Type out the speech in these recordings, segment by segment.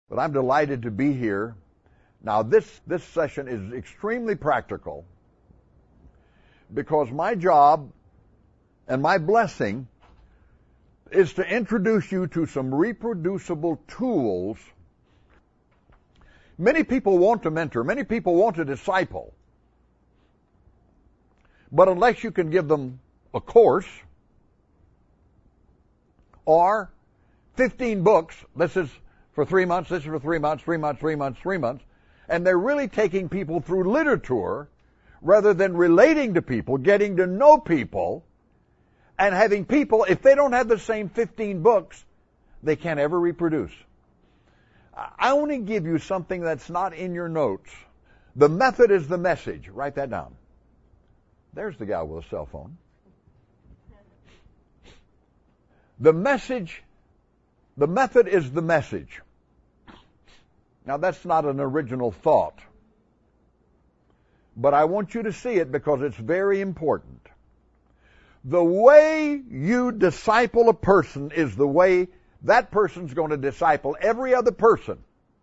But I'm delighted to be here. Now, this session is extremely practical because my job and my blessing is to introduce you to some reproducible tools. Many people want to mentor. Many people want to disciple. But unless you can give them a course or 15 books, this is for 3 months, this is for 3 months, 3 months, 3 months, 3 months, and they're really taking people through literature rather than relating to people, getting to know people, and having people, if they don't have the same 15 books, they can't ever reproduce. I want to give you something that's not in your notes. The method is the message. Write that down. There's the guy with a cell phone. The method is the message. Now, that's not an original thought, but I want you to see it because it's very important. The way you disciple a person is the way that person's going to disciple every other person.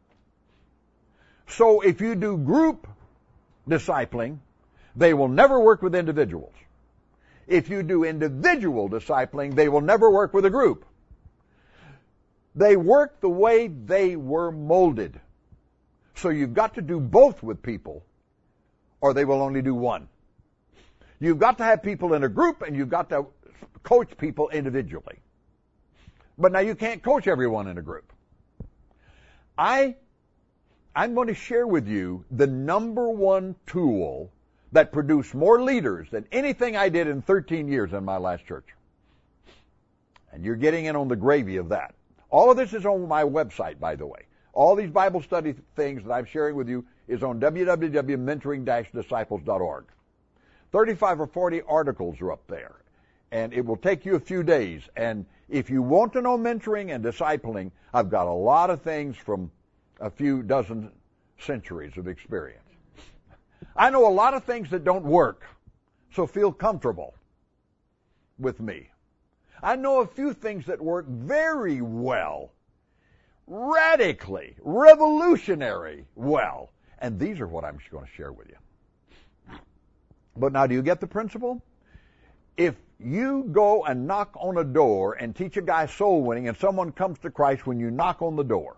So if you do group discipling, they will never work with individuals. If you do individual discipling, they will never work with a group. They work the way they were molded. So you've got to do both with people, or they will only do one. You've got to have people in a group, and you've got to coach people individually. But now you can't coach everyone in a group. I'm going to share with you the number one tool that produced more leaders than anything I did in 13 years in my last church. And you're getting in on the gravy of that. All of this is on my website, by the way. All these Bible study things that I'm sharing with you is on www.mentoring-disciples.org. 35 or 40 articles are up there. And it will take you a few days. And if you want to know mentoring and discipling, I've got a lot of things from a few dozen centuries of experience. I know a lot of things that don't work, so feel comfortable with me. I know a few things that work very well, radically, revolutionary well, and these are what I'm going to share with you. But now, do you get the principle? If you go and knock on a door and teach a guy soul winning and someone comes to Christ when you knock on the door,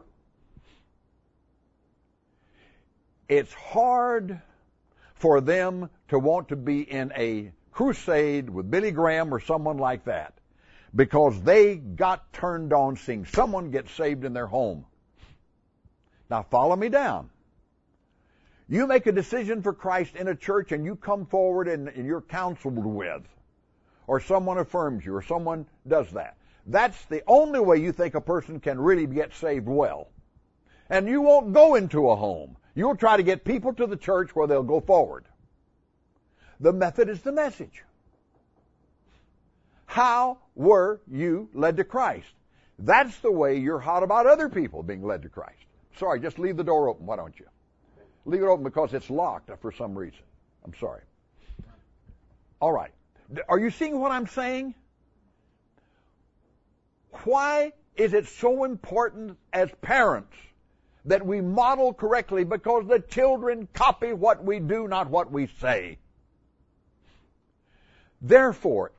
it's hard for them to want to be in a crusade with Billy Graham or someone like that because they got turned on seeing someone get saved in their home. Now follow me down. You make a decision for Christ in a church and you come forward and you're counseled with, or someone affirms you, or someone does that. That's the only way you think a person can really get saved well. And you won't go into a home. You'll try to get people to the church where they'll go forward. The method is the message. How were you led to Christ? That's the way you're hot about other people being led to Christ. Sorry, just leave the door open, why don't you? Leave it open because it's locked for some reason. I'm sorry. All right. Are you seeing what I'm saying? Why is it so important as parents that we model correctly? Because the children copy what we do, not what we say. Therefore,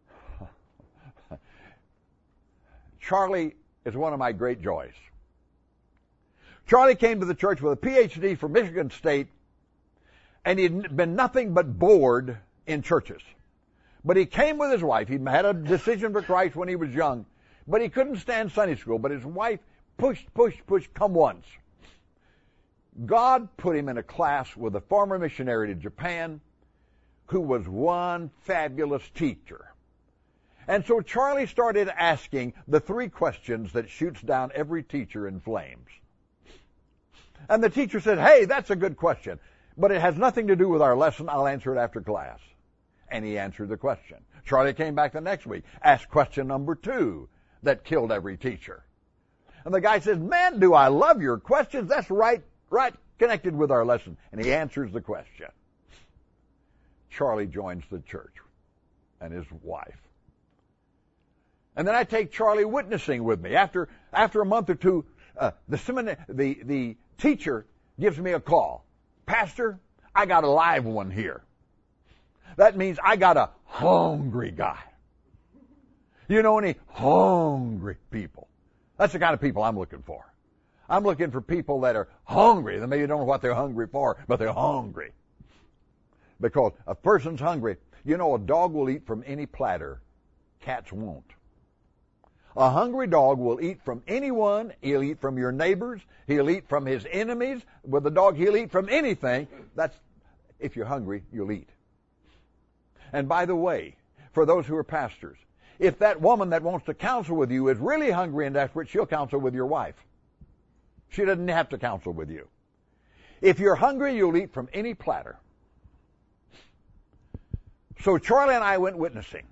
Charlie is one of my great joys. Charlie came to the church with a PhD from Michigan State, and he'd been nothing but bored in churches. But he came with his wife. He'd had a decision for Christ when he was young, but he couldn't stand Sunday school. But his wife pushed, come once. God put him in a class with a former missionary to Japan who was one fabulous teacher. And so Charlie started asking the 3 questions that shoots down every teacher in flames. And the teacher said, hey, that's a good question, but it has nothing to do with our lesson. I'll answer it after class. And he answered the question. Charlie came back the next week, asked question number 2 that killed every teacher. And the guy says, man, do I love your questions. That's right connected with our lesson. And he answers the question. Charlie joins the church and his wife. And then I take Charlie witnessing with me. After a month or two, the teacher gives me a call. Pastor, I got a live one here. That means I got a hungry guy. You know any hungry people? That's the kind of people I'm looking for. I'm looking for people that are hungry. They maybe don't know what they're hungry for, but they're hungry. Because a person's hungry. You know, a dog will eat from any platter. Cats won't. A hungry dog will eat from anyone. He'll eat from your neighbors. He'll eat from his enemies. With a dog, he'll eat from anything. That's, if you're hungry, you'll eat. And by the way, for those who are pastors, if that woman that wants to counsel with you is really hungry and desperate, she'll counsel with your wife. She doesn't have to counsel with you. If you're hungry, you'll eat from any platter. So Charlie and I went witnessing.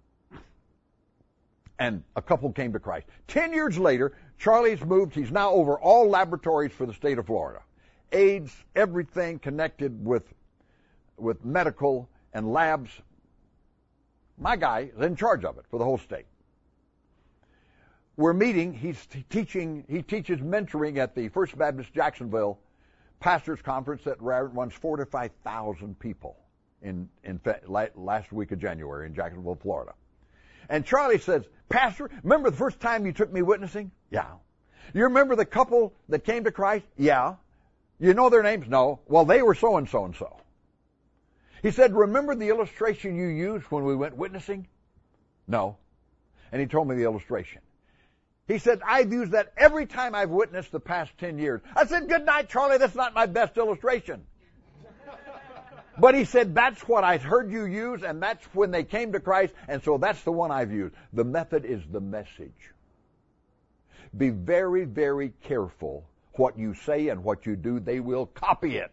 And a couple came to Christ. 10 years later, Charlie's moved. He's now over all laboratories for the state of Florida. AIDS, everything connected with medical and labs. My guy is in charge of it for the whole state. We're meeting. He teaches mentoring at the First Baptist Jacksonville Pastors Conference that runs 4,000 to 5,000 people in last week of January in Jacksonville, Florida. And Charlie says, Pastor, remember the first time you took me witnessing? Yeah. You remember the couple that came to Christ? Yeah. You know their names? No. Well, they were so and so and so. He said, remember the illustration you used when we went witnessing? No. And he told me the illustration. He said, I've used that every time I've witnessed the past 10 years. I said, good night, Charlie. That's not my best illustration. But he said, that's what I heard you use, and that's when they came to Christ, and so that's the one I've used. The method is the message. Be very, very careful what you say and what you do. They will copy it.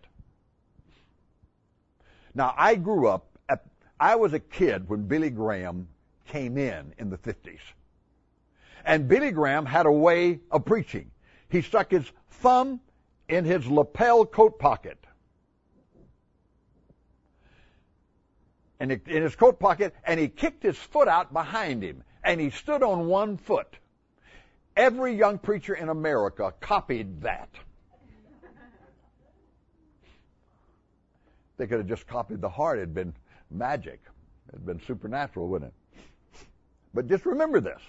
Now, I grew up, I was a kid when Billy Graham came in the 50s. And Billy Graham had a way of preaching. He stuck his thumb in his lapel coat pocket. And in his coat pocket, and he kicked his foot out behind him, and he stood on one foot. Every young preacher in America copied that. They could have just copied the heart. It had been magic. It had been supernatural, wouldn't it? But just remember this.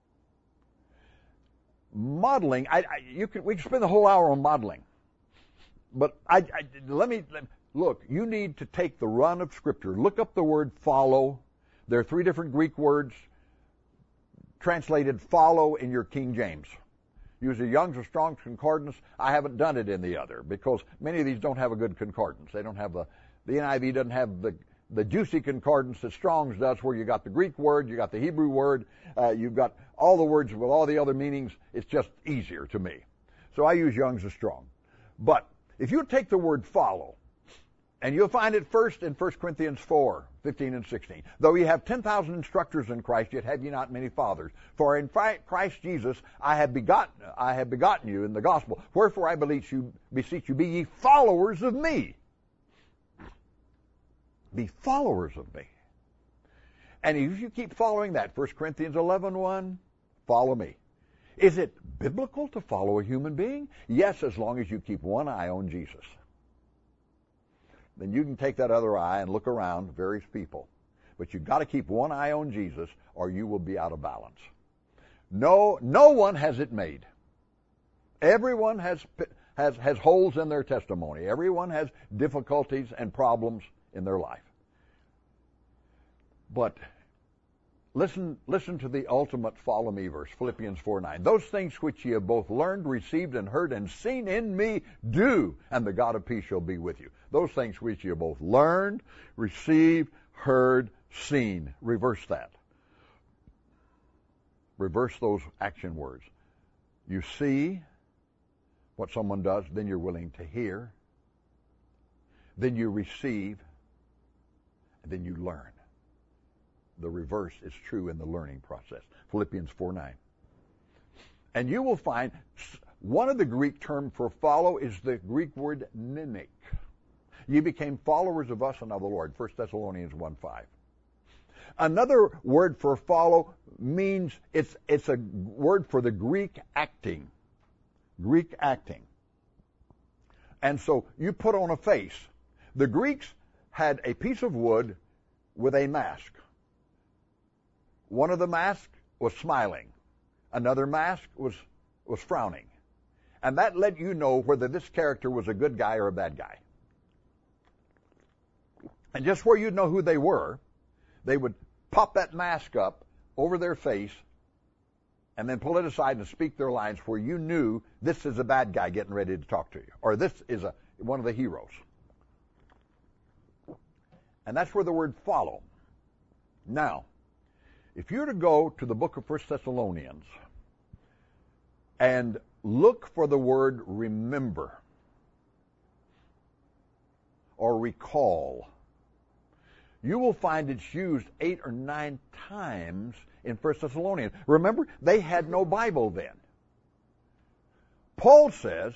Modeling, we can spend the whole hour on modeling. But look, you need to take the run of Scripture. Look up the word follow. There are 3 different Greek words translated follow in your King James. Use the Young's or Strong's Concordance. I haven't done it in the other because many of these don't have a good concordance. They don't have the NIV doesn't have the juicy concordance that Strong's does, where you got the Greek word, you got the Hebrew word, you've got all the words with all the other meanings. It's just easier to me. So I use Young's or Strong. But if you take the word follow, and you'll find it first in 1 Corinthians 4, 15 and 16. Though ye have 10,000 instructors in Christ, yet have ye not many fathers. For in Christ Jesus I have begotten you in the gospel. Wherefore I beseech you, be ye followers of me. Be followers of me. And if you keep following that, 1 Corinthians 11:1, follow me. Is it biblical to follow a human being? Yes, as long as you keep one eye on Jesus. Then you can take that other eye and look around various people. But you've got to keep one eye on Jesus or you will be out of balance. No one has it made. Everyone has holes in their testimony. Everyone has difficulties and problems in their life. But listen to the ultimate follow me verse, Philippians 4:9. Those things which ye have both learned, received, and heard, and seen in me, do, and the God of peace shall be with you. Those things which ye have both learned, received, heard, seen. Reverse that. Reverse those action words. You see what someone does, then you're willing to hear. Then you receive, and then you learn. The reverse is true in the learning process. Philippians 4:9. And you will find one of the Greek terms for follow is the Greek word mimic. You became followers of us and of the Lord. 1 Thessalonians 1:5. Another word for follow means it's a word for the Greek acting. Greek acting. And so you put on a face. The Greeks had a piece of wood with a mask. One of the masks was smiling. Another mask was frowning. And that let you know whether this character was a good guy or a bad guy. And just where you'd know who they were, they would pop that mask up over their face and then pull it aside and speak their lines where you knew this is a bad guy getting ready to talk to you, or this is one of the heroes. And that's where the word follow. Now, if you were to go to the book of 1 Thessalonians and look for the word remember or recall, you will find it's used 8 or 9 times in 1 Thessalonians. Remember, they had no Bible then. Paul says,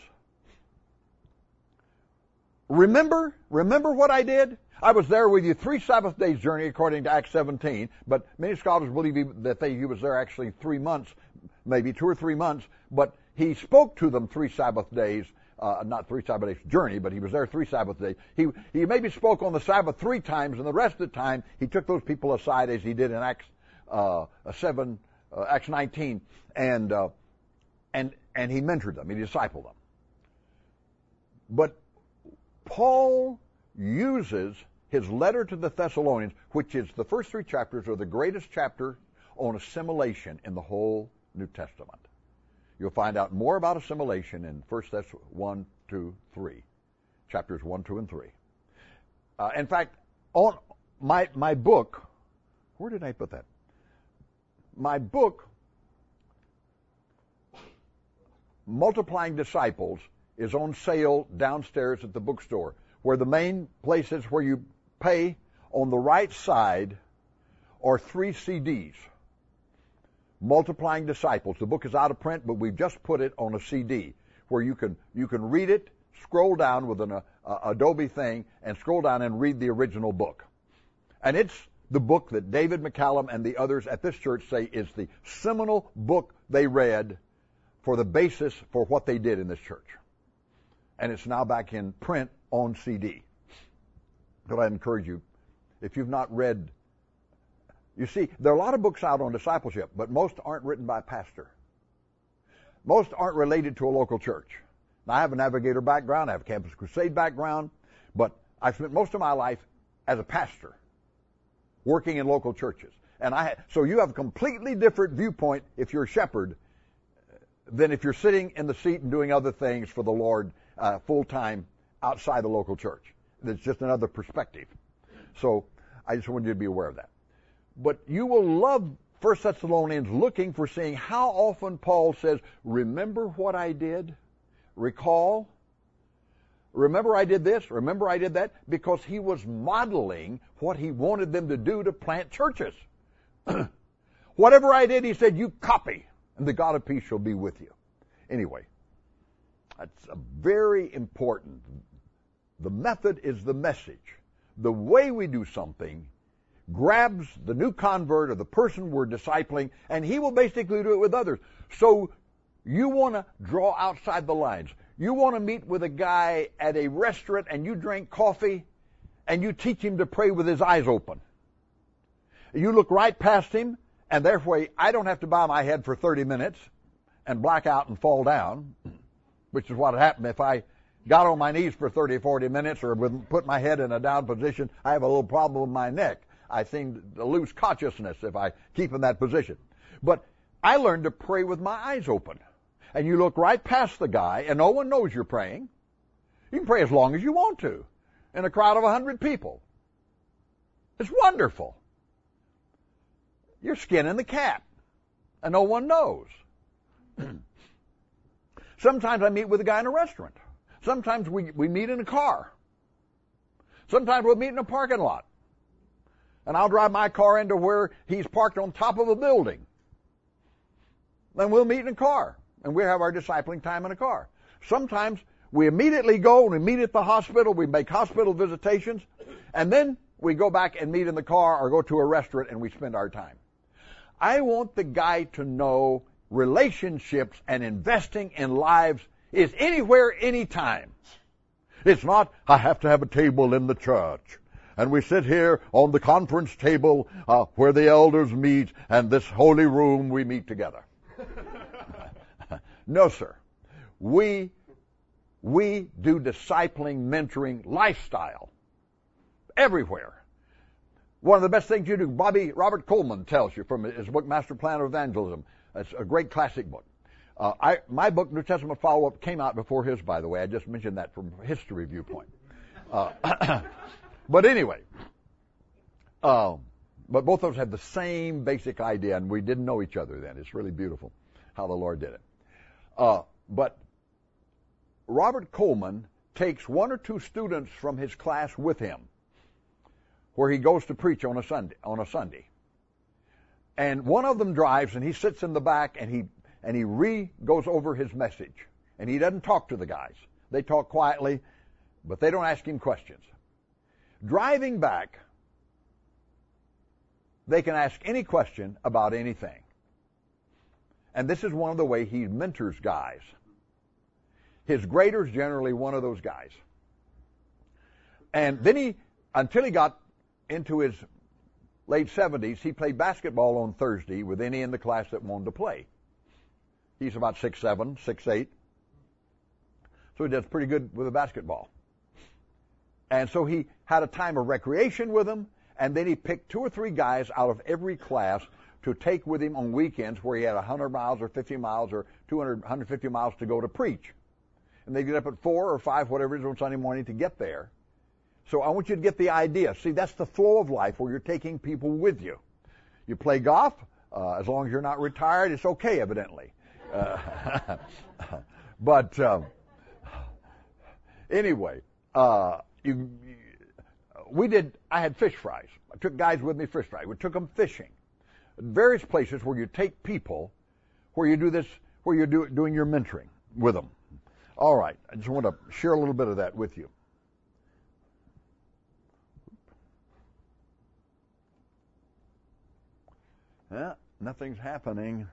remember what I did? I was there with you 3 Sabbath days journey according to Acts 17, but many scholars believe he was there actually 3 months, maybe 2 or 3 months, but he spoke to them 3 Sabbath days, not 3 Sabbath days journey, but he was there 3 Sabbath days. He maybe spoke on the Sabbath 3 times, and the rest of the time he took those people aside as he did in Acts 19, and he mentored them, he discipled them. But Paul uses his letter to the Thessalonians, which is the first 3 chapters are the greatest chapter on assimilation in the whole New Testament. You'll find out more about assimilation in 1 Thess 1, 2, 3, chapters 1, 2, and 3. In fact, on my book, where did I put that? My book, Multiplying Disciples, is on sale downstairs at the bookstore, where the main places where you pay on the right side are 3 CDs. Multiplying Disciples. The book is out of print, but we've just put it on a CD where you can read it, scroll down with an Adobe thing, and scroll down and read the original book. And it's the book that David McCallum and the others at this church say is the seminal book they read for the basis for what they did in this church. And it's now back in print on CD. But I encourage you, if you've not read, you see, there are a lot of books out on discipleship, but most aren't written by a pastor. Most aren't related to a local church. Now, I have a Navigator background, I have a Campus Crusade background, but I've spent most of my life as a pastor, working in local churches. And so you have a completely different viewpoint if you're a shepherd than if you're sitting in the seat and doing other things for the Lord full-time outside the local church. It's just another perspective. So I just wanted you to be aware of that. But you will love 1 Thessalonians looking for seeing how often Paul says, remember what I did? Recall? Remember I did this? Remember I did that? Because he was modeling what he wanted them to do to plant churches. Whatever I did, he said, you copy, and the God of peace shall be with you. Anyway, that's a very important. The method is the message. The way we do something grabs the new convert or the person we're discipling, and he will basically do it with others. So you want to draw outside the lines. You want to meet with a guy at a restaurant and you drink coffee and you teach him to pray with his eyes open. You look right past him, and therefore I don't have to bow my head for 30 minutes and black out and fall down, which is what would happen if I got on my knees for 30, 40 minutes or would put my head in a down position. I have a little problem with my neck. I seem to lose consciousness if I keep in that position. But I learned to pray with my eyes open. And you look right past the guy, and no one knows you're praying. You can pray as long as you want to in a crowd of 100 people. It's wonderful. You're skinning the cat, and no one knows. Sometimes I meet with a guy in a restaurant. Sometimes we meet in a car. Sometimes we'll meet in a parking lot. And I'll drive my car into where he's parked on top of a building. Then we'll meet in a car, and we'll have our discipling time in a car. Sometimes we immediately go and we meet at the hospital, we make hospital visitations, and then we go back and meet in the car or go to a restaurant and we spend our time. I want the guy to know relationships and investing in lives is anywhere, anytime. It's not, I have to have a table in the church, and we sit here on the conference table where the elders meet, and this holy room we meet together. No, sir. We do discipling, mentoring, lifestyle everywhere. One of the best things you do, Robert Coleman tells you from his book, Master Plan of Evangelism. It's a great classic book. My book, New Testament Follow-Up, came out before his, by the way. I just mentioned that from a history viewpoint. But anyway, but both of us had the same basic idea, and we didn't know each other then. It's really beautiful how the Lord did it. But Robert Coleman takes one or two students from his class with him, where he goes to preach on a Sunday. And one of them drives, and he sits in the back, and he goes over his message. And he doesn't talk to the guys. They talk quietly, but they don't ask him questions. Driving back, they can ask any question about anything. And this is one of the way he mentors guys. His grader's generally one of those guys. And then until he got into his late 70s, he played basketball on Thursday with any in the class that wanted to play. He's about 6'7", 6'8". So he does pretty good with the basketball. And so he had a time of recreation with them, and then he picked 2 or 3 guys out of every class to take with him on weekends where he had 100 miles or 50 miles or 200, 150 miles to go to preach. And they get up at 4 or 5, whatever it is, on Sunday morning to get there. So I want you to get the idea. See, that's the flow of life where you're taking people with you. You play golf. As long as you're not retired, it's okay, evidently. But anyway, I had fish fries. I took guys with me fish fries. We took them fishing. Various places where you take people, where you do this, where you're doing your mentoring with them. All right, I just want to share a little bit of that with you. Yeah, nothing's happening.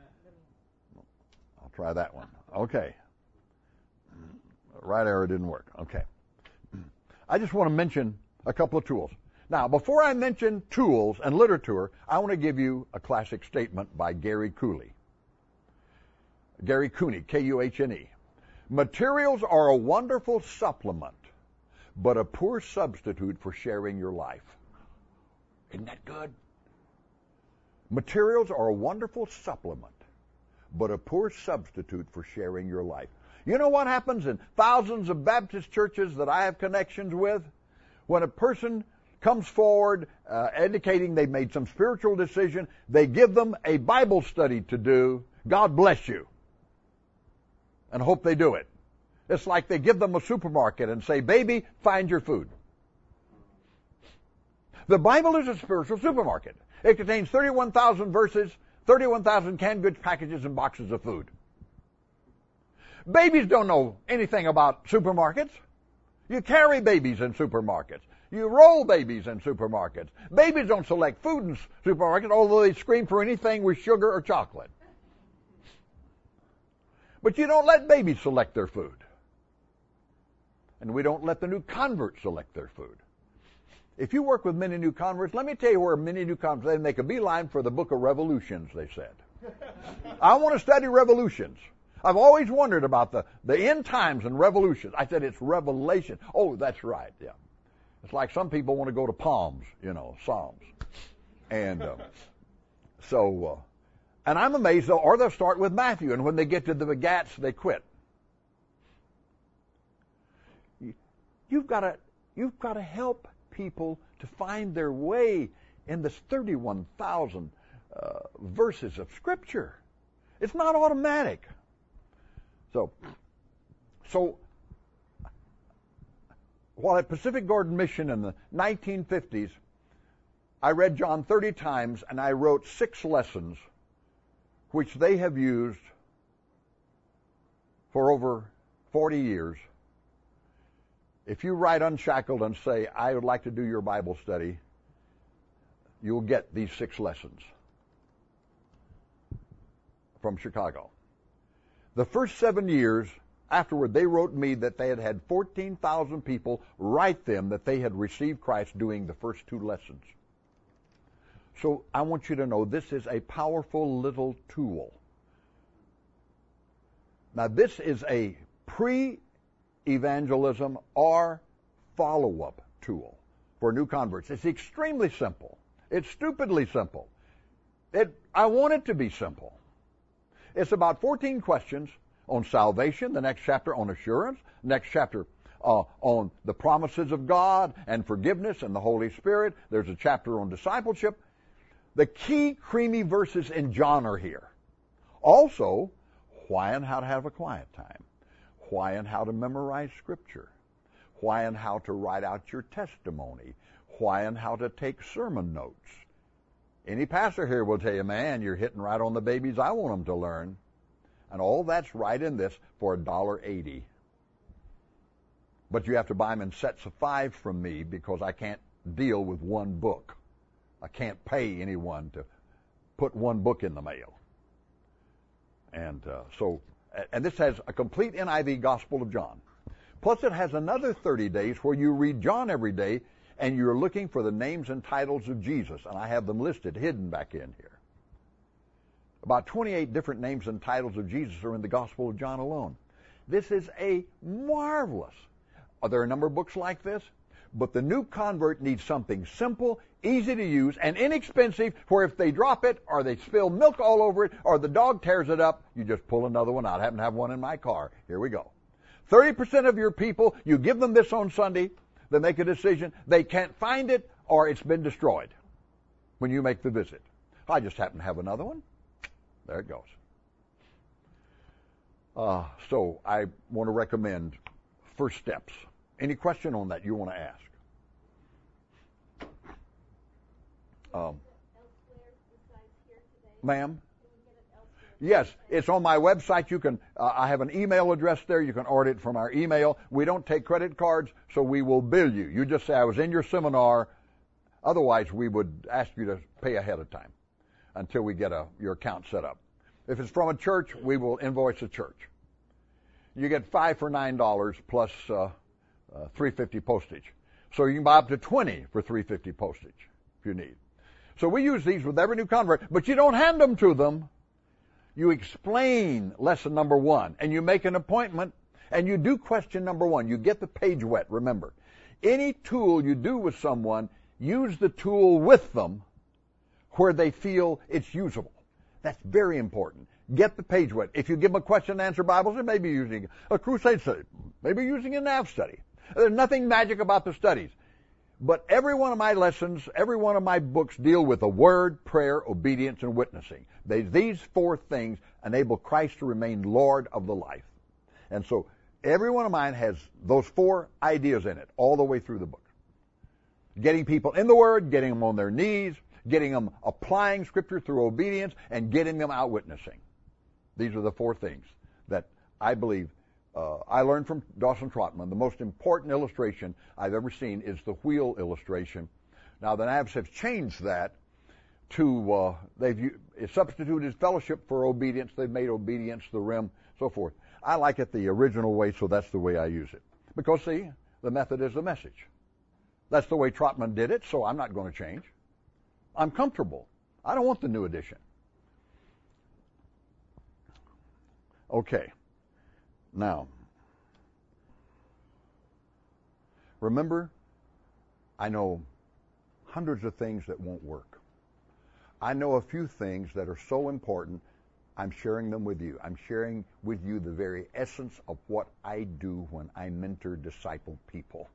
I'll try that one. Okay. Right arrow didn't work. Okay. I just want to mention a couple of tools. Now, before I mention tools and literature, I want to give you a classic statement by Gary Cooley. Gary Cooney, K-U-H-N-E. Materials are a wonderful supplement, but a poor substitute for sharing your life. Isn't that good? Materials are a wonderful supplement, but a poor substitute for sharing your life. You know what happens in thousands of Baptist churches that I have connections with? When a person comes forward indicating they've made some spiritual decision, they give them a Bible study to do. God bless you. And hope they do it. It's like they give them a supermarket and say, baby, find your food. The Bible is a spiritual supermarket. It contains 31,000 verses, 31,000 canned goods packages, and boxes of food. Babies don't know anything about supermarkets. You carry babies in supermarkets. You roll babies in supermarkets. Babies don't select food in supermarkets, although they scream for anything with sugar or chocolate. But you don't let babies select their food. And we don't let the new converts select their food. If you work with many new converts, let me tell you where many new converts, they make a beeline for the book of Revolutions, they said. I want to study revolutions. I've always wondered about the end times and revolutions. I said it's revelation. Oh, that's right, yeah. It's like some people want to go to Psalms. And and I'm amazed, though, or they'll start with Matthew, and when they get to the begats, they quit. You've got to help people to find their way in this 31,000 verses of Scripture. It's not automatic. So while at Pacific Garden Mission in the 1950s, I read John 30 times, and I wrote 6 lessons which they have used for over 40 years. If you write Unshackled and say, I would like to do your Bible study, you'll get these 6 lessons. from Chicago. The first 7 years afterward, they wrote me that they had had 14,000 people write them that they had received Christ doing the first 2 lessons. So I want you to know this is a powerful little tool. Now, this is a pre-evangelism or follow-up tool for new converts. It's extremely simple. It's stupidly simple. I want it to be simple. It's about 14 questions on salvation, the next chapter on assurance, next chapter on the promises of God and forgiveness and the Holy Spirit. There's a chapter on discipleship. The key creamy verses in John are here. Also, why and how to have a quiet time. Why and how to memorize Scripture. Why and how to write out your testimony. Why and how to take sermon notes. Any pastor here will tell you, man, you're hitting right on the babies I want them to learn. And all that's right in this for $1.80. But you have to buy them in sets of 5 from me because I can't deal with one book. I can't pay anyone to put one book in the mail. And and this has a complete NIV Gospel of John. Plus it has another 30 days where you read John every day and you're looking for the names and titles of Jesus. And I have them listed, hidden back in here. About 28 different names and titles of Jesus are in the Gospel of John alone. This is a marvelous. Are there a number of books like this? But the new convert needs something simple, easy to use, and inexpensive, where if they drop it, or they spill milk all over it, or the dog tears it up, you just pull another one out. I happen to have one in my car. Here we go. 30% of your people, you give them this on Sunday, they make a decision, they can't find it, or it's been destroyed when you make the visit. I just happen to have another one. There it goes. So I want to recommend First Steps. Any question on that you want to ask? Ma'am? Yes, it's on my website. You can. I have an email address there. You can order it from our email. We don't take credit cards, so we will bill you. You just say, I was in your seminar. Otherwise, we would ask you to pay ahead of time until we get your account set up. If it's from a church, we will invoice a church. You get 5 for $9 plus $3.50 postage. So you can buy up to 20 for $3.50 postage if you need. So we use these with every new convert, but you don't hand them to them. You explain lesson number 1, and you make an appointment, and you do question number 1. You get the page wet, remember. Any tool you do with someone, use the tool with them where they feel it's usable. That's very important. Get the page wet. If you give them a question and answer Bibles, they may be using a crusade study, maybe using a NAV study. There's nothing magic about the studies. But every one of my lessons, every one of my books deal with a word, prayer, obedience, and witnessing. These 4 things enable Christ to remain Lord of the life. And so every one of mine has those 4 ideas in it all the way through the book. Getting people in the Word, getting them on their knees, getting them applying Scripture through obedience, and getting them out witnessing. These are the 4 things that I believe I learned from Dawson Trotman. The most important illustration I've ever seen is the wheel illustration. Now, the Navs have changed that to, they've substituted fellowship for obedience. They've made obedience the rim, so forth. I like it the original way, so that's the way I use it. Because, see, the method is the message. That's the way Trotman did it, so I'm not going to change. I'm comfortable. I don't want the new edition. Okay. Now, remember, I know hundreds of things that won't work. I know a few things that are so important, I'm sharing them with you. I'm sharing with you the very essence of what I do when I mentor, disciple people.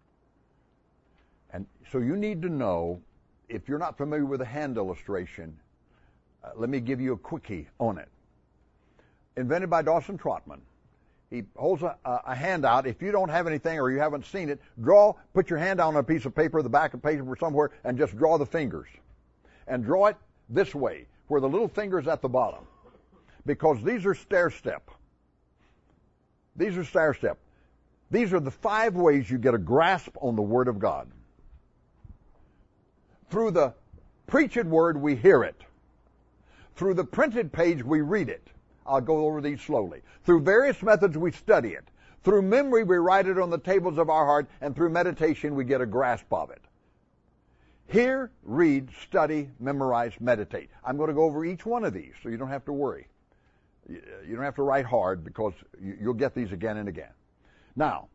And so you need to know, if you're not familiar with a hand illustration, let me give you a quickie on it. Invented by Dawson Trotman. He holds a hand out. If you don't have anything or you haven't seen it, put your hand down on a piece of paper, the back of paper somewhere, and just draw the fingers. And draw it this way, where the little finger's at the bottom. Because these are stair-step. These are stair-step. These are the 5 ways you get a grasp on the Word of God. Through the preached Word, we hear it. Through the printed page, we read it. I'll go over these slowly. Through various methods, we study it. Through memory, we write it on the tables of our heart, and through meditation, we get a grasp of it. Hear, read, study, memorize, meditate. I'm going to go over each one of these, so you don't have to worry. You don't have to write hard, because you'll get these again and again. Now,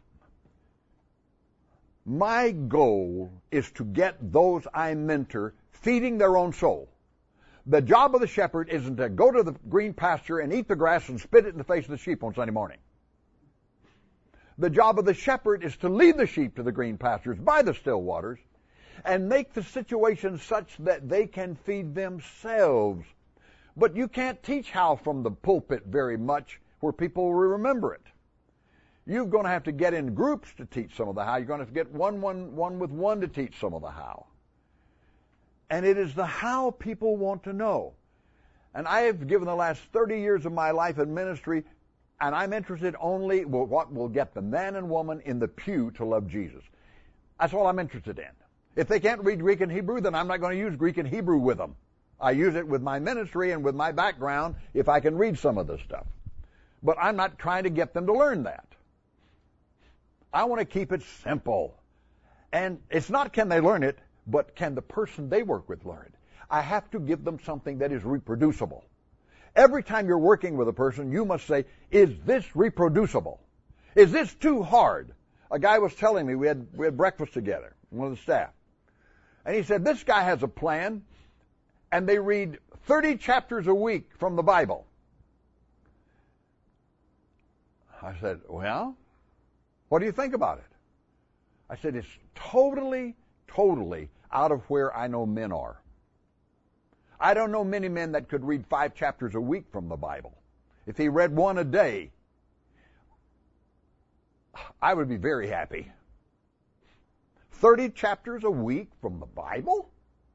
my goal is to get those I mentor feeding their own soul. The job of the shepherd isn't to go to the green pasture and eat the grass and spit it in the face of the sheep on Sunday morning. The job of the shepherd is to lead the sheep to the green pastures by the still waters and make the situation such that they can feed themselves. But you can't teach how from the pulpit very much where people will remember it. You're going to have to get in groups to teach some of the how. You're going to have to get one with one to teach some of the how. And it is the how people want to know. And I have given the last 30 years of my life in ministry, and I'm interested only in what will get the man and woman in the pew to love Jesus. That's all I'm interested in. If they can't read Greek and Hebrew, then I'm not going to use Greek and Hebrew with them. I use it with my ministry and with my background if I can read some of this stuff. But I'm not trying to get them to learn that. I want to keep it simple. And it's not can they learn it, but can the person they work with learn it? I have to give them something that is reproducible. Every time you're working with a person, you must say, is this reproducible? Is this too hard? A guy was telling me, we had breakfast together, one of the staff. And he said, this guy has a plan, and they read 30 chapters a week from the Bible. I said, well, what do you think about it? I said, it's totally out of where I know men are. I don't know many men that could read 5 chapters a week from the Bible. If he read one a day, I would be very happy. 30 chapters a week from the Bible?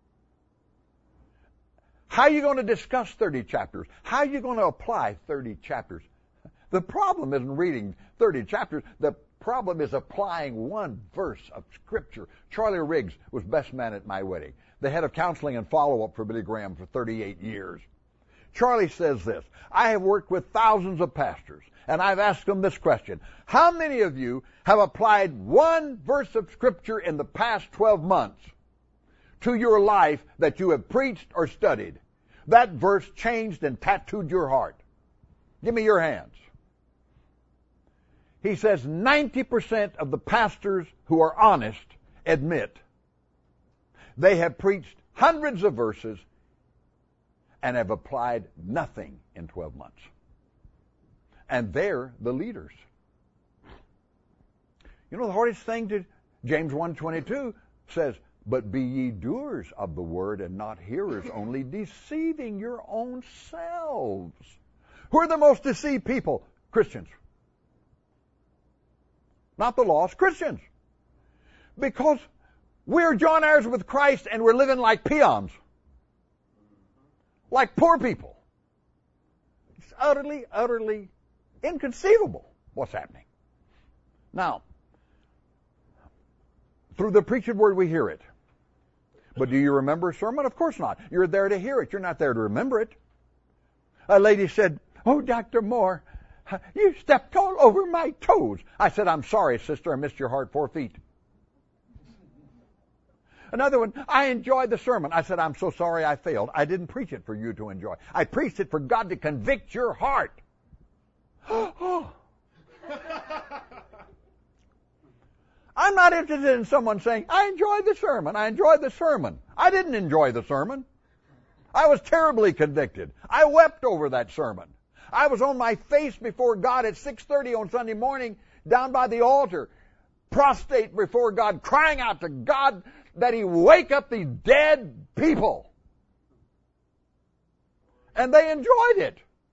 How are you going to discuss 30 chapters? How are you going to apply 30 chapters? The problem isn't reading 30 chapters. The problem is applying one verse of Scripture. Charlie Riggs was best man at my wedding, the head of counseling and follow-up for Billy Graham for 38 years. Charlie says this, I have worked with thousands of pastors, and I've asked them this question. How many of you have applied one verse of Scripture in the past 12 months to your life that you have preached or studied? That verse changed and tattooed your heart. Give me your hands. He says 90% of the pastors who are honest admit they have preached hundreds of verses and have applied nothing in 12 months. And they're the leaders. You know the hardest thing to James 1:22 says, but be ye doers of the word and not hearers only, deceiving your own selves. Who are the most deceived people? Christians. Not the lost, Christians. Because we're John Ayers with Christ and we're living like peons. Like poor people. It's utterly inconceivable what's happening. Now, through the preached word we hear it. But do you remember a sermon? Of course not. You're there to hear it. You're not there to remember it. A lady said, oh, Dr. Moore, you stepped all over my toes. I said, I'm sorry, sister, I missed your heart 4 feet. Another one, I enjoyed the sermon. I said, I'm so sorry I failed. I didn't preach it for you to enjoy. I preached it for God to convict your heart. I'm not interested in someone saying, I enjoyed the sermon. I enjoyed the sermon. I didn't enjoy the sermon. I was terribly convicted. I wept over that sermon. I was on my face before God at 6:30 on Sunday morning down by the altar, prostrate before God, crying out to God that He wake up these dead people. And they enjoyed it.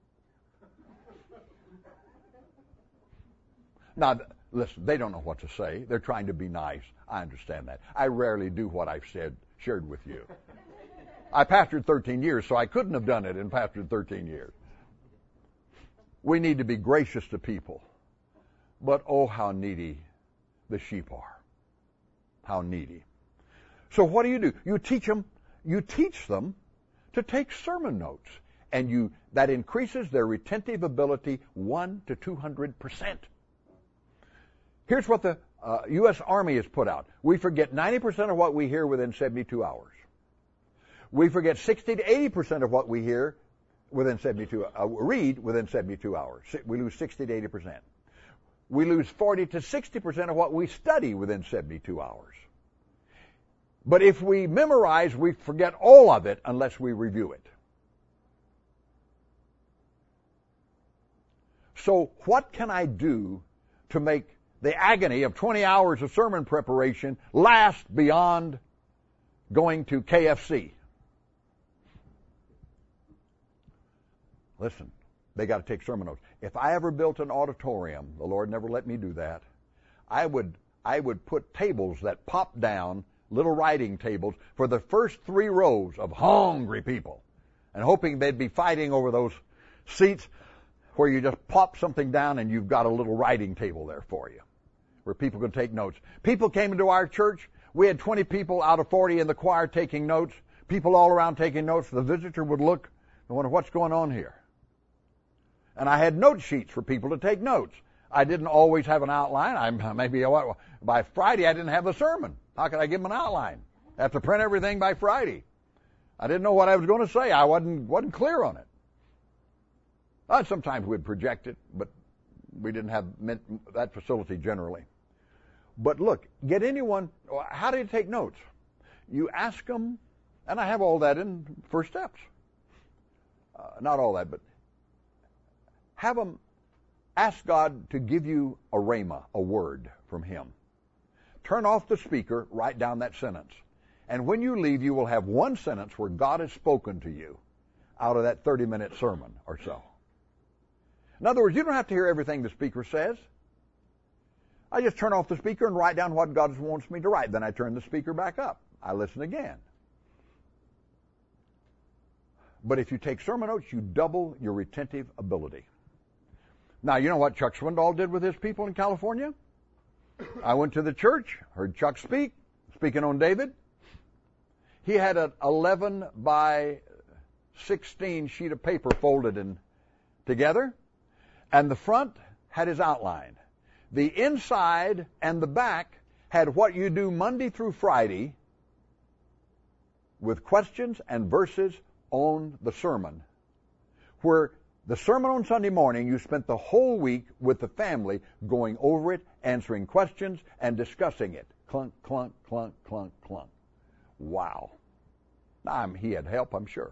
Now, listen, they don't know what to say. They're trying to be nice. I understand that. I rarely do what I've shared with you. I pastored 13 years, so I couldn't have done it and pastored 13 years. We need to be gracious to people. But oh, how needy the sheep are. How needy. So what do? You teach them to take sermon notes. And that increases their retentive ability 100 to 200%. Here's what the U.S. Army has put out. We forget 90% of what we hear within 72 hours. We forget 60 to 80% of what we hear within read within 72 hours. We lose 60 to 80%. We lose 40 to 60% of what we study within 72 hours. But if we memorize, we forget all of it unless we review it. So what can I do to make the agony of 20 hours of sermon preparation last beyond going to KFC? Listen, they got to take sermon notes. If I ever built an auditorium, the Lord never let me do that, I would put tables that pop down, little writing tables, for the first 3 rows of hungry people, and hoping they'd be fighting over those seats where you just pop something down and you've got a little writing table there for you, where people can take notes. People came into our church. We had 20 people out of 40 in the choir taking notes, people all around taking notes. The visitor would look and wonder, what's going on here? And I had note sheets for people to take notes. I didn't always have an outline. By Friday I didn't have a sermon. How could I give them an outline? I have to print everything by Friday. I didn't know what I was going to say. I wasn't clear on it. Sometimes we'd project it, but we didn't have that facility generally. But look, get anyone. How do you take notes? You ask them, and I have all that in First Steps. Not all that, but have them ask God to give you a rhema, a word from Him. Turn off the speaker, write down that sentence. And when you leave, you will have one sentence where God has spoken to you out of that 30-minute sermon or so. In other words, you don't have to hear everything the speaker says. I just turn off the speaker and write down what God wants me to write. Then I turn the speaker back up. I listen again. But if you take sermon notes, you double your retentive ability. Now, you know what Chuck Swindoll did with his people in California? I went to the church, heard Chuck speaking on David. He had an 11 by 16 sheet of paper folded in together, and the front had his outline. The inside and the back had what you do Monday through Friday with questions and verses on the sermon, where the sermon on Sunday morning, you spent the whole week with the family going over it, answering questions, and discussing it. Clunk, clunk, clunk, clunk, clunk. Wow. He had help, I'm sure.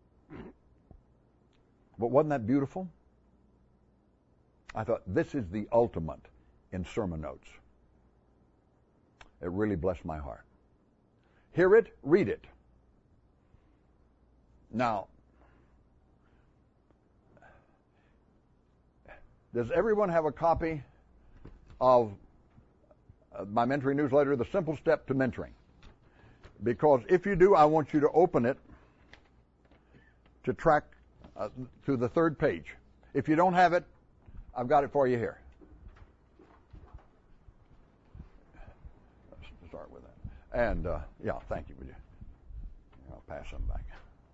But wasn't that beautiful? I thought, this is the ultimate in sermon notes. It really blessed my heart. Hear it, read it. Now, does everyone have a copy of my mentoring newsletter, The Simple Step to Mentoring? Because if you do, I want you to open it to track to the 3rd page. If you don't have it, I've got it for you here. Let's start with that. And, thank you, would you? I'll pass them back.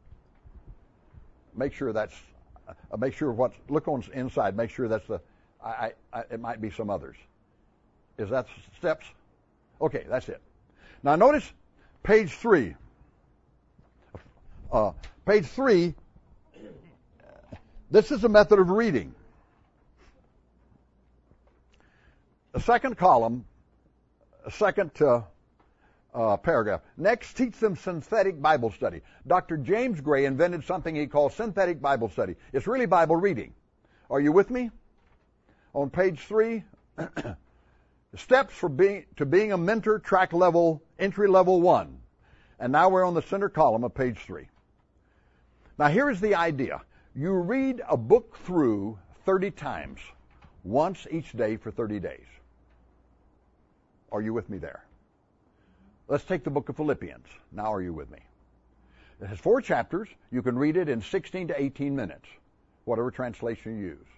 Make sure look on inside, make sure that's it might be some others. Is that steps? Okay, that's it. Now notice page 3. Page 3, this is a method of reading. The second column, second paragraph. Next, teach them synthetic Bible study. Dr. James Gray invented something he calls synthetic Bible study. It's really Bible reading. Are you with me? On page 3, steps to being a mentor, track level, entry level 1. And now we're on the center column of page 3. Now here is the idea. You read a book through 30 times, once each day for 30 days. Are you with me there? Let's take the book of Philippians. Now are you with me? It has 4 chapters. You can read it in 16 to 18 minutes, whatever translation you use.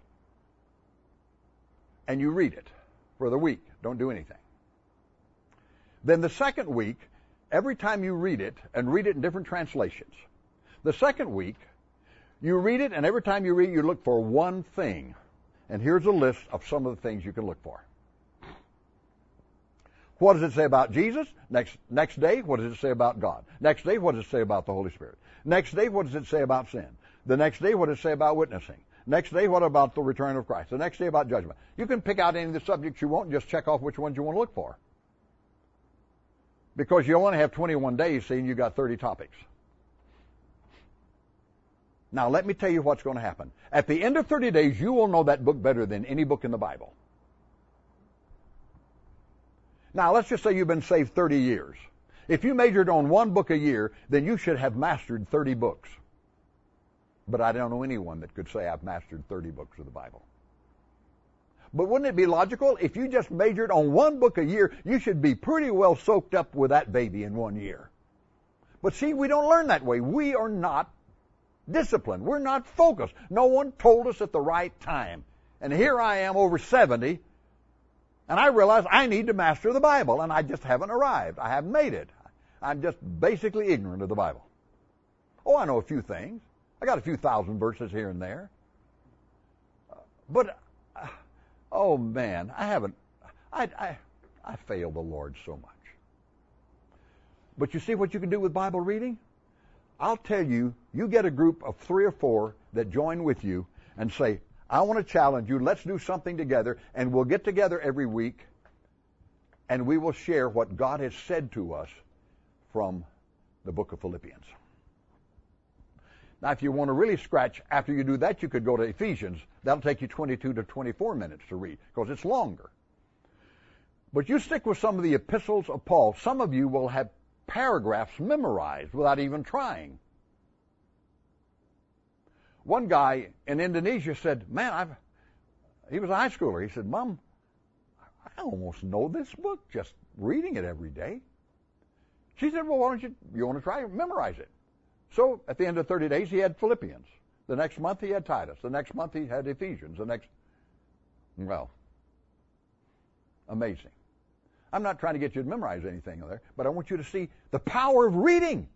And you read it for the week. Don't do anything. Then the second week, every time you read it, and read it in different translations, The second week, you read it, and every time you read it, you look for one thing. And here's a list of some of the things you can look for. What does it say about Jesus? Next day, what does it say about God? Next day, what does it say about the Holy Spirit? Next day, what does it say about sin? The next day, what does it say about witnessing? Next day, what about the return of Christ? The next day, about judgment. You can pick out any of the subjects you want and just check off which ones you want to look for. Because you only have 21 days, seeing you got 30 topics. Now, let me tell you what's going to happen. At the end of 30 days, you will know that book better than any book in the Bible. Now, let's just say you've been saved 30 years. If you majored on one book a year, then you should have mastered 30 books. But I don't know anyone that could say I've mastered 30 books of the Bible. But wouldn't it be logical? If you just majored on one book a year, you should be pretty well soaked up with that baby in 1 year. But see, we don't learn that way. We are not disciplined. We're not focused. No one told us at the right time. And here I am over 70, and I realize I need to master the Bible, and I just haven't arrived. I haven't made it. I'm just basically ignorant of the Bible. Oh, I know a few things. I got a few thousand verses here and there. But, oh man, I fail the Lord so much. But you see what you can do with Bible reading? I'll tell you, you get a group of 3 or 4 that join with you and say, I want to challenge you, let's do something together, and we'll get together every week, and we will share what God has said to us from the book of Philippians. Now, if you want to really scratch, after you do that, you could go to Ephesians. That'll take you 22 to 24 minutes to read, because it's longer. But you stick with some of the epistles of Paul. Some of you will have paragraphs memorized without even trying. One guy in Indonesia said, man, he was a high schooler. He said, Mom, I almost know this book just reading it every day. She said, well, why don't you want to try it? Memorize it. So at the end of 30 days, he had Philippians. The next month, he had Titus. The next month, he had Ephesians. Well, amazing. I'm not trying to get you to memorize anything there, but I want you to see the power of reading.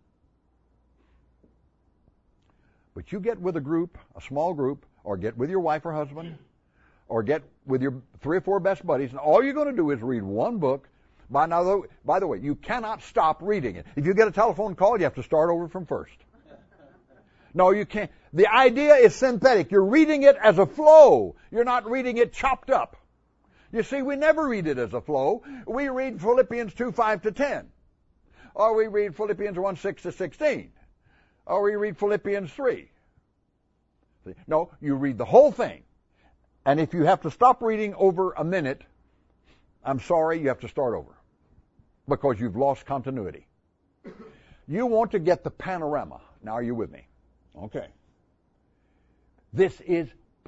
But you get with a group, a small group, or get with your wife or husband, or get with your 3 or 4 best buddies, and all you're going to do is read one book. By the way, you cannot stop reading it. If you get a telephone call, you have to start over from first. No, you can't. The idea is synthetic. You're reading it as a flow. You're not reading it chopped up. You see, we never read it as a flow. We read Philippians 2:5-10. Or we read Philippians 1:6-16. Or we read Philippians 3. No, you read the whole thing. And if you have to stop reading over a minute, I'm sorry, you have to start over. Because you've lost continuity. You want to get the panorama. Now, are you with me? Okay. This is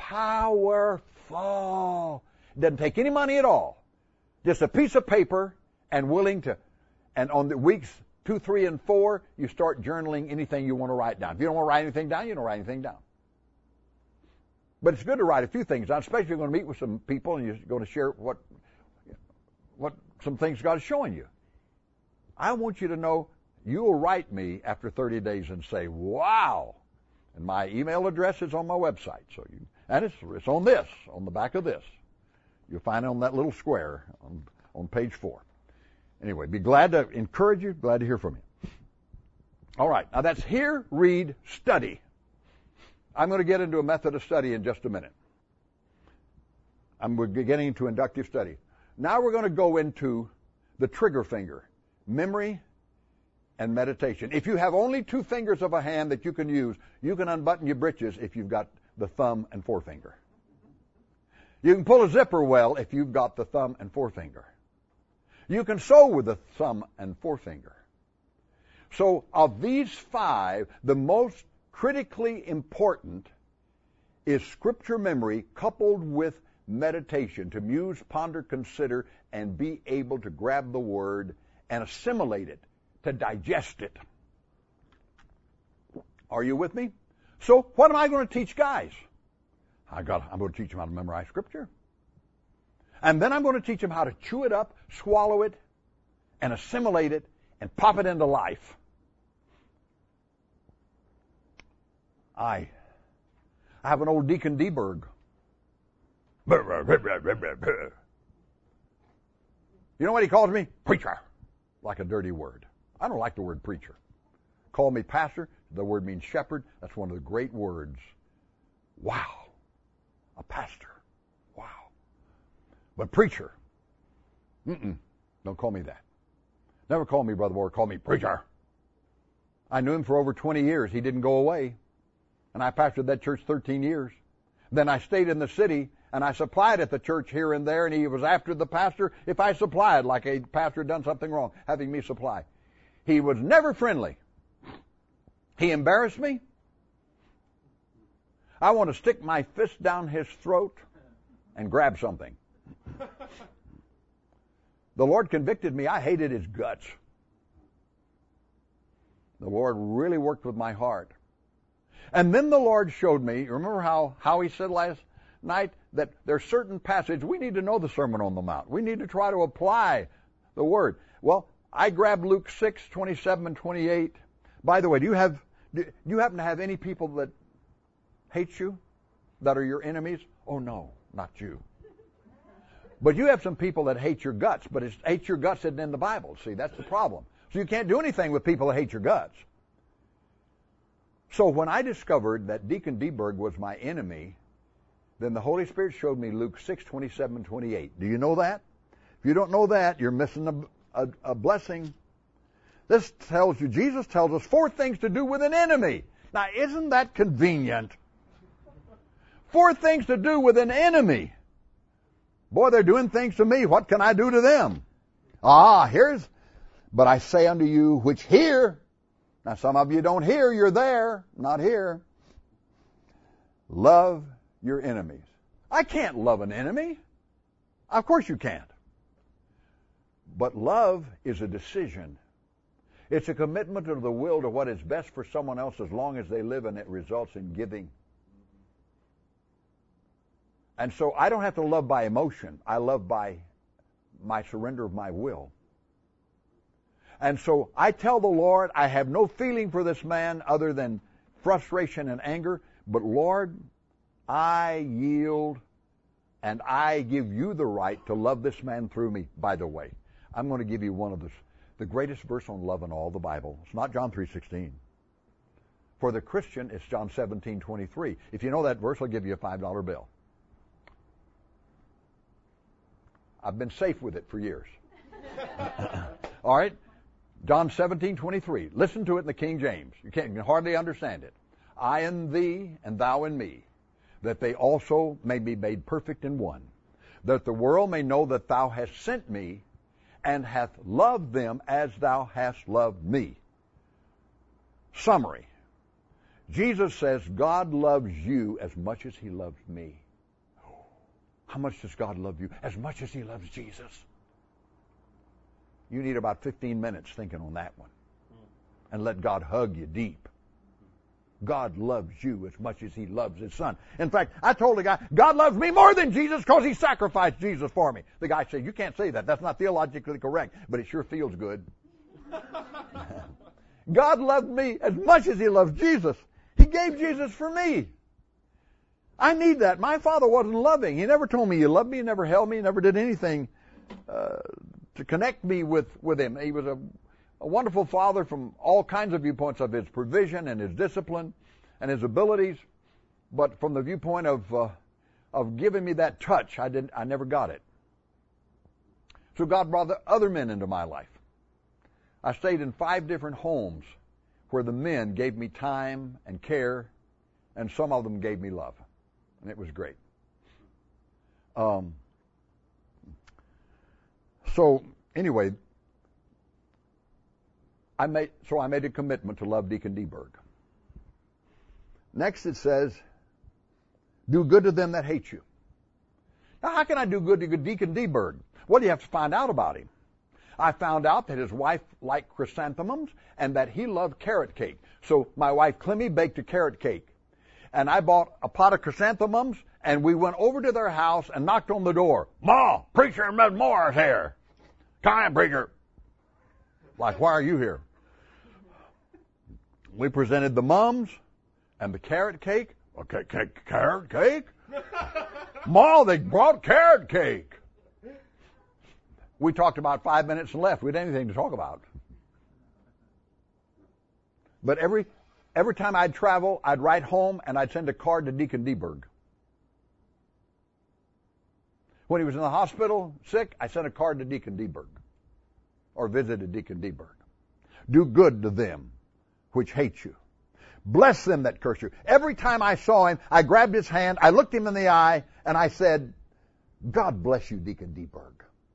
powerful. It doesn't take any money at all. Just a piece of paper and and on the weeks 2, 3, and 4, you start journaling anything you want to write down. If you don't want to write anything down, you don't write anything down. But it's good to write a few things down, especially if you're going to meet with some people and you're going to share what some things God is showing you. I want you to know you will write me after 30 days and say, wow. And my email address is on my website. And it's on the back of this. You'll find it on that little square on page 4. Anyway, be glad to encourage you, glad to hear from you. All right, now that's hear, read, study. I'm going to get into a method of study in just a minute. I'm getting into inductive study. Now we're going to go into the trigger finger, memory and meditation. If you have only 2 fingers of a hand that you can use, you can unbutton your britches if you've got the thumb and forefinger. You can pull a zipper well if you've got the thumb and forefinger. You can sew with the thumb and forefinger. So of these 5, the most critically important is scripture memory coupled with meditation, to muse, ponder, consider, and be able to grab the word and assimilate it, to digest it. Are you with me? So what am I going to teach guys? I'm going to teach them how to memorize scripture. And then I'm going to teach them how to chew it up, swallow it, and assimilate it, and pop it into life. I have an old Deacon Deberg. You know what he calls me? Preacher. Like a dirty word. I don't like the word preacher. Call me pastor. The word means shepherd. That's one of the great words. Wow. A pastor. Wow. But preacher. Don't call me that. Never call me Brother Moore. Call me preacher. I knew him for over 20 years. He didn't go away. And I pastored that church 13 years. Then I stayed in the city, and I supplied at the church here and there, and he was after the pastor if I supplied, like a pastor had done something wrong, having me supply. He was never friendly. He embarrassed me. I want to stick my fist down his throat and grab something. The Lord convicted me. I hated his guts. The Lord really worked with my heart. And then the Lord showed me, remember how he said last night that there's certain passage, we need to know the Sermon on the Mount. We need to try to apply the Word. Well, I grabbed Luke 6, 27 and 28. By the way, do you happen to have any people that hate you, that are your enemies? Oh, no, not you. But you have some people that hate your guts, but it's hate your guts isn't in the Bible. See, that's the problem. So you can't do anything with people that hate your guts. So when I discovered that Deacon Deberg was my enemy, then the Holy Spirit showed me Luke 6, 27, 28. Do you know that? If you don't know that, you're missing a blessing. This tells you, Jesus tells us 4 things to do with an enemy. Now, isn't that convenient? 4 things to do with an enemy. Boy, they're doing things to me. What can I do to them? But I say unto you which hear. Now, some of you don't hear. You're there, not here. Love your enemies. I can't love an enemy. Of course you can't. But love is a decision. It's a commitment of the will to what is best for someone else as long as they live and it results in giving. And so I don't have to love by emotion. I love by my surrender of my will. And so I tell the Lord, I have no feeling for this man other than frustration and anger. But Lord, I yield and I give you the right to love this man through me. By the way, I'm going to give you one of the greatest verse on love in all the Bible. It's not John 3:16. For the Christian, it's John 17:23. If you know that verse, I'll give you a $5 bill. I've been safe with it for years. All right? John 17:23. Listen to it in the King James. You can hardly understand it. I in thee, and thou in me, that they also may be made perfect in one, that the world may know that thou hast sent me, and hath loved them as thou hast loved me. Summary. Jesus says God loves you as much as he loves me. How much does God love you? As much as he loves Jesus. You need about 15 minutes thinking on that one. And let God hug you deep. God loves you as much as he loves his son. In fact, I told the guy, God loves me more than Jesus because he sacrificed Jesus for me. The guy said, you can't say that. That's not theologically correct, but it sure feels good. God loved me as much as he loves Jesus. He gave Jesus for me. I need that. My father wasn't loving. He never told me he loved me. He never held me. He never did anything to connect me with him. He was a wonderful father from all kinds of viewpoints of his provision and his discipline and his abilities. But from the viewpoint of giving me that touch, I never got it. So God brought other men into my life. I stayed in 5 different homes where the men gave me time and care, and some of them gave me love. And it was great. So anyway, I made a commitment to love Deacon Deberg. Next it says, do good to them that hate you. Now how can I do good to Deacon Deberg? Well, you have to find out about him. I found out that his wife liked chrysanthemums and that he loved carrot cake. So my wife Clemmy baked a carrot cake. And I bought a pot of chrysanthemums, and we went over to their house and knocked on the door. Ma, Preacher Miss Moore is here. Come in, preacher. Like, why are you here? We presented the mums, And the carrot cake? Okay, carrot cake? Ma, they brought carrot cake. We talked about 5 minutes and left. We had anything to talk about. But every time I'd travel, I'd write home and I'd send a card to Deacon Deberg. When he was in the hospital, sick, I sent a card to Deacon Deberg. Or visited Deacon Deberg. Do good to them which hate you. Bless them that curse you. Every time I saw him, I grabbed his hand, I looked him in the eye, and I said, God bless you, Deacon Deberg.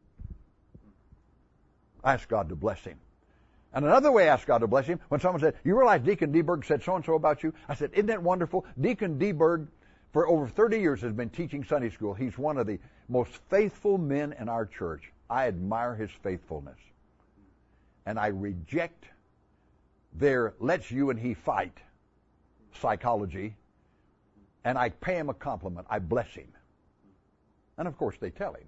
I asked God to bless him. And another way I asked God to bless him, when someone said, you realize Deacon Deberg said so-and-so about you? I said, isn't that wonderful? Deacon Deberg, for over 30 years, has been teaching Sunday school. He's one of the most faithful men in our church. I admire his faithfulness. And I reject their let's you and he fight psychology, and I pay him a compliment. I bless him. And of course they tell him.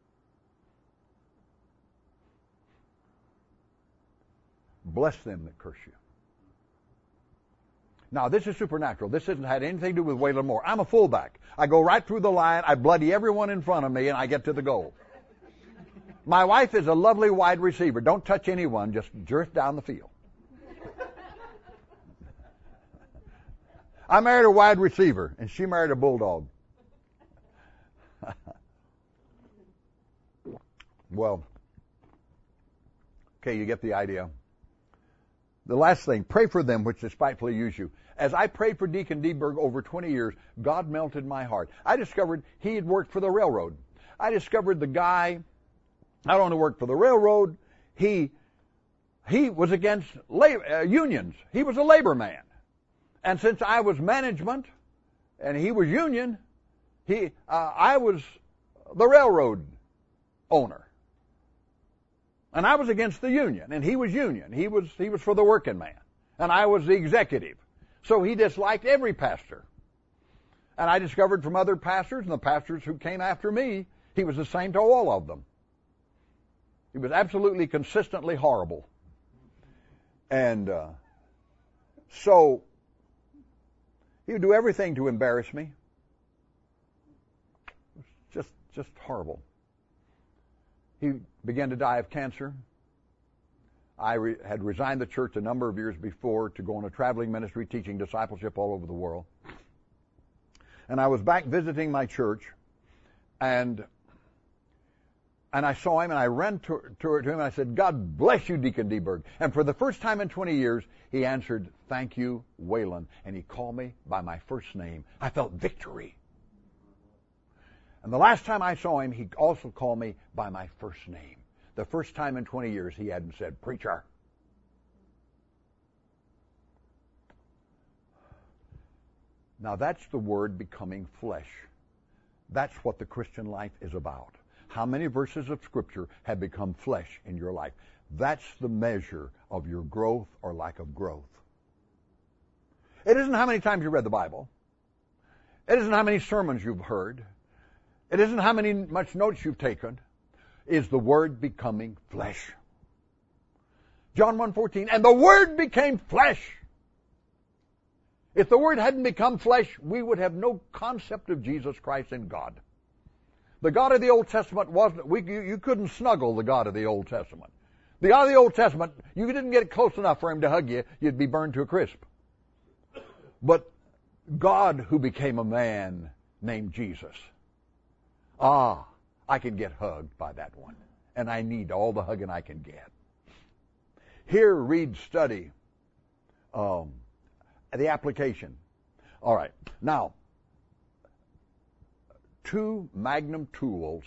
Bless them that curse you. Now, this is supernatural. This hasn't had anything to do with Waylon Moore. I'm a fullback. I go right through the line, I bloody everyone in front of me, and I get to the goal. My wife is a lovely wide receiver. Don't touch anyone, just jerk down the field. I married a wide receiver, and she married a bulldog. Well, okay, you get the idea. The last thing, pray for them which despitefully use you. As I prayed for Deacon Deberg over 20 years, God melted my heart. I discovered he had worked for the railroad. I discovered the guy not only worked for the railroad, he was against unions. He was a labor man. And since I was management and he was union, I was the railroad owner. And I was against the union, and he was union. He was for the working man, and I was the executive. So he disliked every pastor. And I discovered from other pastors and the pastors who came after me, he was the same to all of them. He was absolutely consistently horrible. And so he would do everything to embarrass me. Just horrible. He began to die of cancer. I had resigned the church a number of years before to go on a traveling ministry teaching discipleship all over the world. And I was back visiting my church, and I saw him, and I ran to him, and I said, God bless you, Deacon Deberg. And for the first time in 20 years, he answered, thank you, Waylon. And he called me by my first name. I felt victory. And the last time I saw him, he also called me by my first name. The first time in 20 years he hadn't said, preacher. Now that's the Word becoming flesh. That's what the Christian life is about. How many verses of Scripture have become flesh in your life? That's the measure of your growth or lack of growth. It isn't how many times you read the Bible. It isn't how many sermons you've heard. It isn't how much notes you've taken. Is the Word becoming flesh. John 1:14, and the Word became flesh. If the Word hadn't become flesh, we would have no concept of Jesus Christ and God. The God of the Old Testament wasn't, you couldn't snuggle the God of the Old Testament. The God of the Old Testament, you didn't get close enough for him to hug you, you'd be burned to a crisp. But God who became a man named Jesus, I can get hugged by that one. And I need all the hugging I can get. Hear, read, study. The application. All right. Now, 2 magnum tools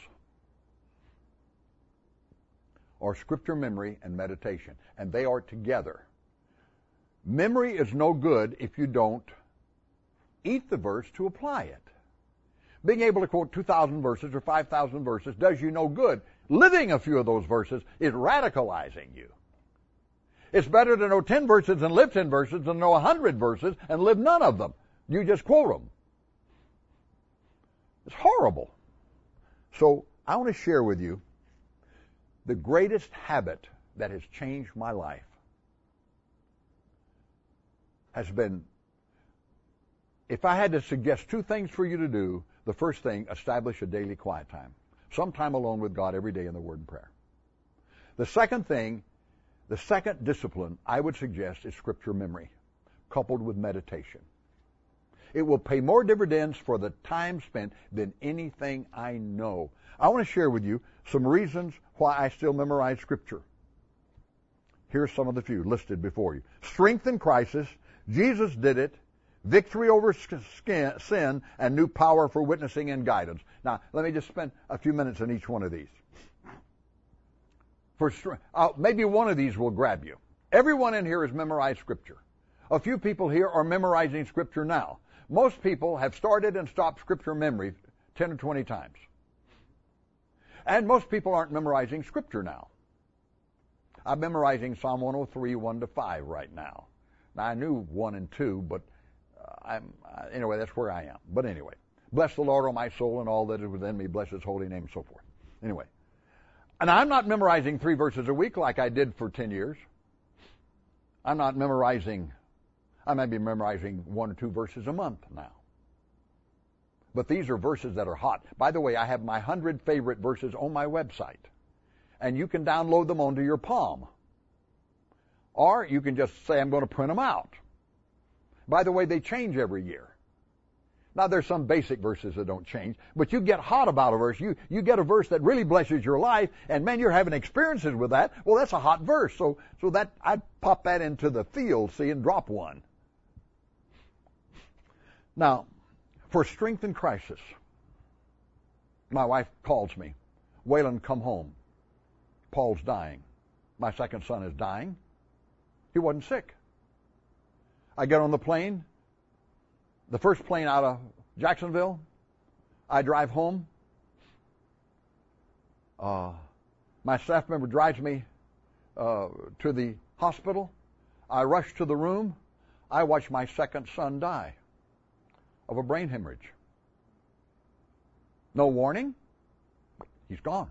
are scripture memory and meditation. And they are together. Memory is no good if you don't eat the verse to apply it. Being able to quote 2,000 verses or 5,000 verses does you no good. Living a few of those verses is radicalizing you. It's better to know 10 verses and live 10 verses than know 100 verses and live none of them. You just quote them. It's horrible. So I want to share with you the greatest habit that has changed my life has been if I had to suggest two things for you to do, the first thing, establish a daily quiet time. Some time alone with God every day in the Word and prayer. The second thing, the second discipline I would suggest is scripture memory, coupled with meditation. It will pay more dividends for the time spent than anything I know. I want to share with you some reasons why I still memorize scripture. Here's some of the few listed before you. Strength in crisis. Jesus did it. Victory over sin, and new power for witnessing and guidance. Now, let me just spend a few minutes on each one of these. Maybe one of these will grab you. Everyone in here has memorized scripture. A few people here are memorizing scripture now. Most people have started and stopped scripture memory 10 or 20 times. And most people aren't memorizing scripture now. I'm memorizing Psalm 103, 1-5 right now. Now, I knew 1 and 2, but anyway, that's where I am. But anyway, bless the Lord, O my soul, and all that is within me. Bless his holy name, and so forth. Anyway, and I'm not memorizing 3 verses a week like I did for 10 years. I might be memorizing 1 or 2 verses a month now. But these are verses that are hot. By the way, I have my 100 favorite verses on my website. And you can download them onto your Palm. Or you can just say, I'm going to print them out. By the way, they change every year. Now, there's some basic verses that don't change, but you get hot about a verse. You get a verse that really blesses your life, and man, you're having experiences with that. Well, that's a hot verse. So that I'd pop that into the field, see, and drop one. Now, for strength in crisis, my wife calls me. Waylon, come home. Paul's dying. My second son is dying. He wasn't sick. I get on the plane, the first plane out of Jacksonville. I drive home. My staff member drives me to the hospital. I rush to the room. I watch my second son die of a brain hemorrhage. No warning. He's gone.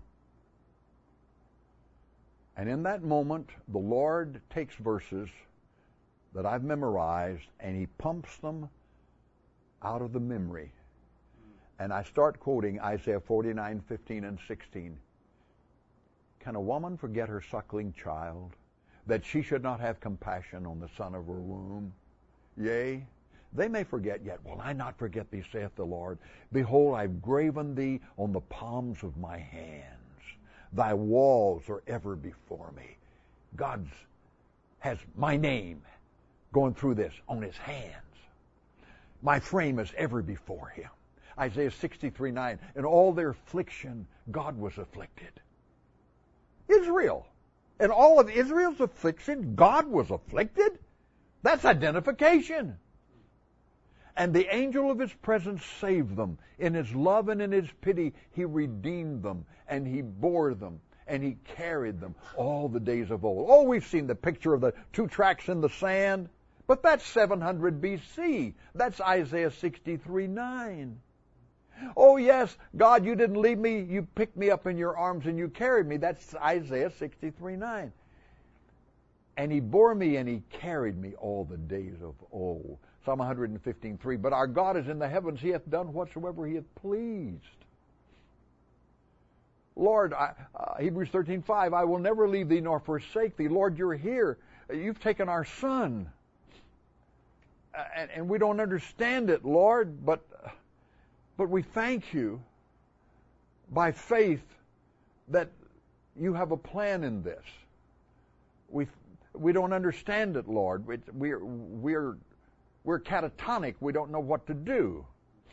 And in that moment, the Lord takes verses that I've memorized and he pumps them out of the memory. And I start quoting Isaiah 49, 15, and 16. Can a woman forget her suckling child, that she should not have compassion on the son of her womb? Yea, they may forget, yet will I not forget thee, saith the Lord. Behold, I've graven thee on the palms of my hands. Thy walls are ever before me. God has my name going through this on his hands. My frame is ever before him. Isaiah 63:9. In all their affliction, God was afflicted. Israel. In all of Israel's affliction, God was afflicted? That's identification. And the angel of his presence saved them. In his love and in his pity, he redeemed them, and he bore them, and he carried them all the days of old. Oh, we've seen the picture of the 2 tracks in the sand, but that's 700 BC. That's Isaiah 63:9. Oh, yes, God, you didn't leave me. You picked me up in your arms and you carried me. That's Isaiah 63:9. And he bore me and he carried me all the days of old. Psalm 115:3. But our God is in the heavens. He hath done whatsoever he hath pleased. Lord, Hebrews 13:5. I will never leave thee nor forsake thee. Lord, you're here. You've taken our son. And we don't understand it, Lord, but we thank you by faith that you have a plan in this. We don't understand it, Lord. We're catatonic. We don't know what to do.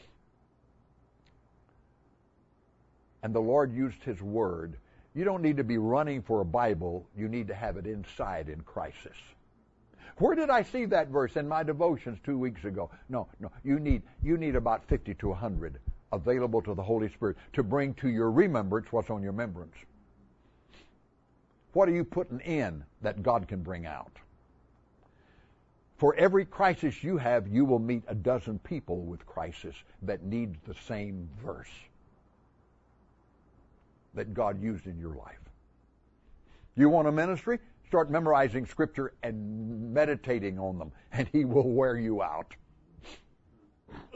And the Lord used his word. You don't need to be running for a Bible. You need to have it inside in crisis. Where did I see that verse? In my devotions 2 weeks ago. No. You need about 50 to 100 available to the Holy Spirit to bring to your remembrance what's on your remembrance. What are you putting in that God can bring out? For every crisis you have, you will meet a dozen people with crisis that need the same verse that God used in your life. You want a ministry? Start memorizing Scripture and meditating on them, and he will wear you out.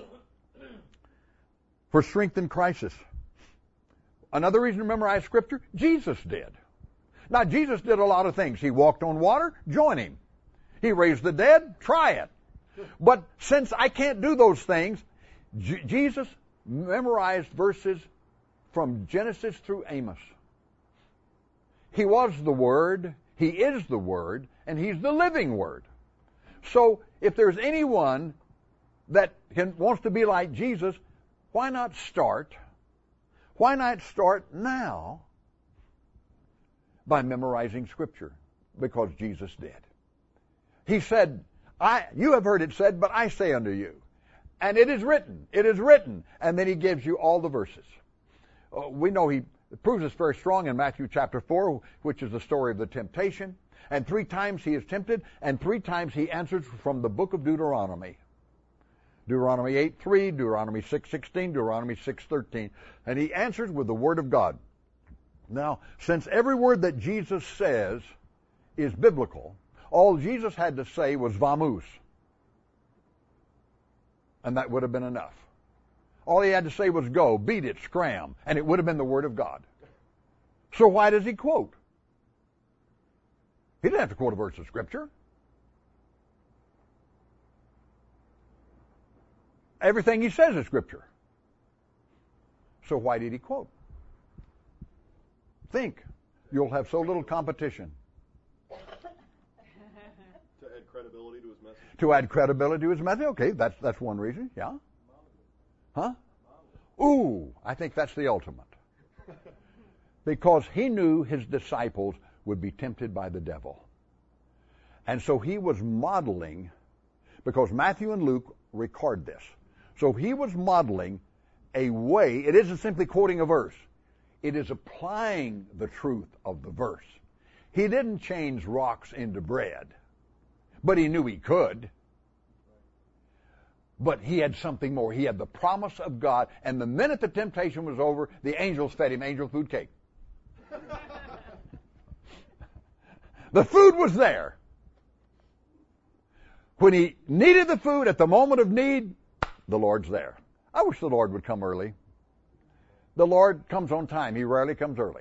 for strength in crisis. Another reason to memorize Scripture, Jesus did. Now, Jesus did a lot of things. He walked on water, join him. He raised the dead, try it. But since I can't do those things, Jesus memorized verses from Genesis through Amos. He was the Word, He is the Word, and He's the living Word. So if there's anyone that wants to be like Jesus, why not start? Why not start now by memorizing Scripture? Because Jesus did. He said, you have heard it said, but I say unto you. And it is written. It is written. And then He gives you all the verses. We know He proves this very strong in Matthew chapter 4, which is the story of the temptation. And 3 times He is tempted, and 3 times He answers from the book of Deuteronomy. Deuteronomy 8:3, Deuteronomy 6:16, Deuteronomy 6:13. And He answers with the Word of God. Now, since every word that Jesus says is biblical, all Jesus had to say was vamos. And that would have been enough. All He had to say was go, beat it, scram, and it would have been the Word of God. So why does He quote? He didn't have to quote a verse of Scripture. Everything He says is Scripture. So why did He quote? Think. You'll have so little competition. To add credibility to His message. To add credibility to His message? Okay, that's one reason. Yeah? Huh? Ooh, I think that's the ultimate. Because He knew His disciples would be tempted by the devil. And so He was modeling, because Matthew and Luke record this. So He was modeling a way. It isn't simply quoting a verse. It is applying the truth of the verse. He didn't change rocks into bread, but He knew He could. But He had something more. He had the promise of God, and the minute the temptation was over, the angels fed Him angel food cake. The food was there. When He needed the food at the moment of need, the Lord's there. I wish the Lord would come early. The Lord comes on time. He rarely comes early.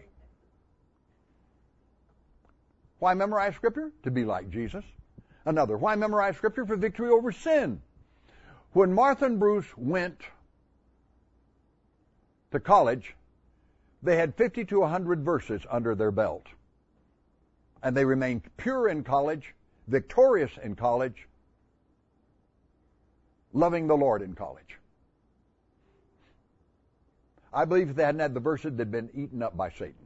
Why memorize Scripture? To be like Jesus. Another, why memorize Scripture? For victory over sin. When Martha and Bruce went to college, they had 50 to 100 verses under their belt. And they remained pure in college, victorious in college, loving the Lord in college. I believe if they hadn't had the verses, they'd been eaten up by Satan.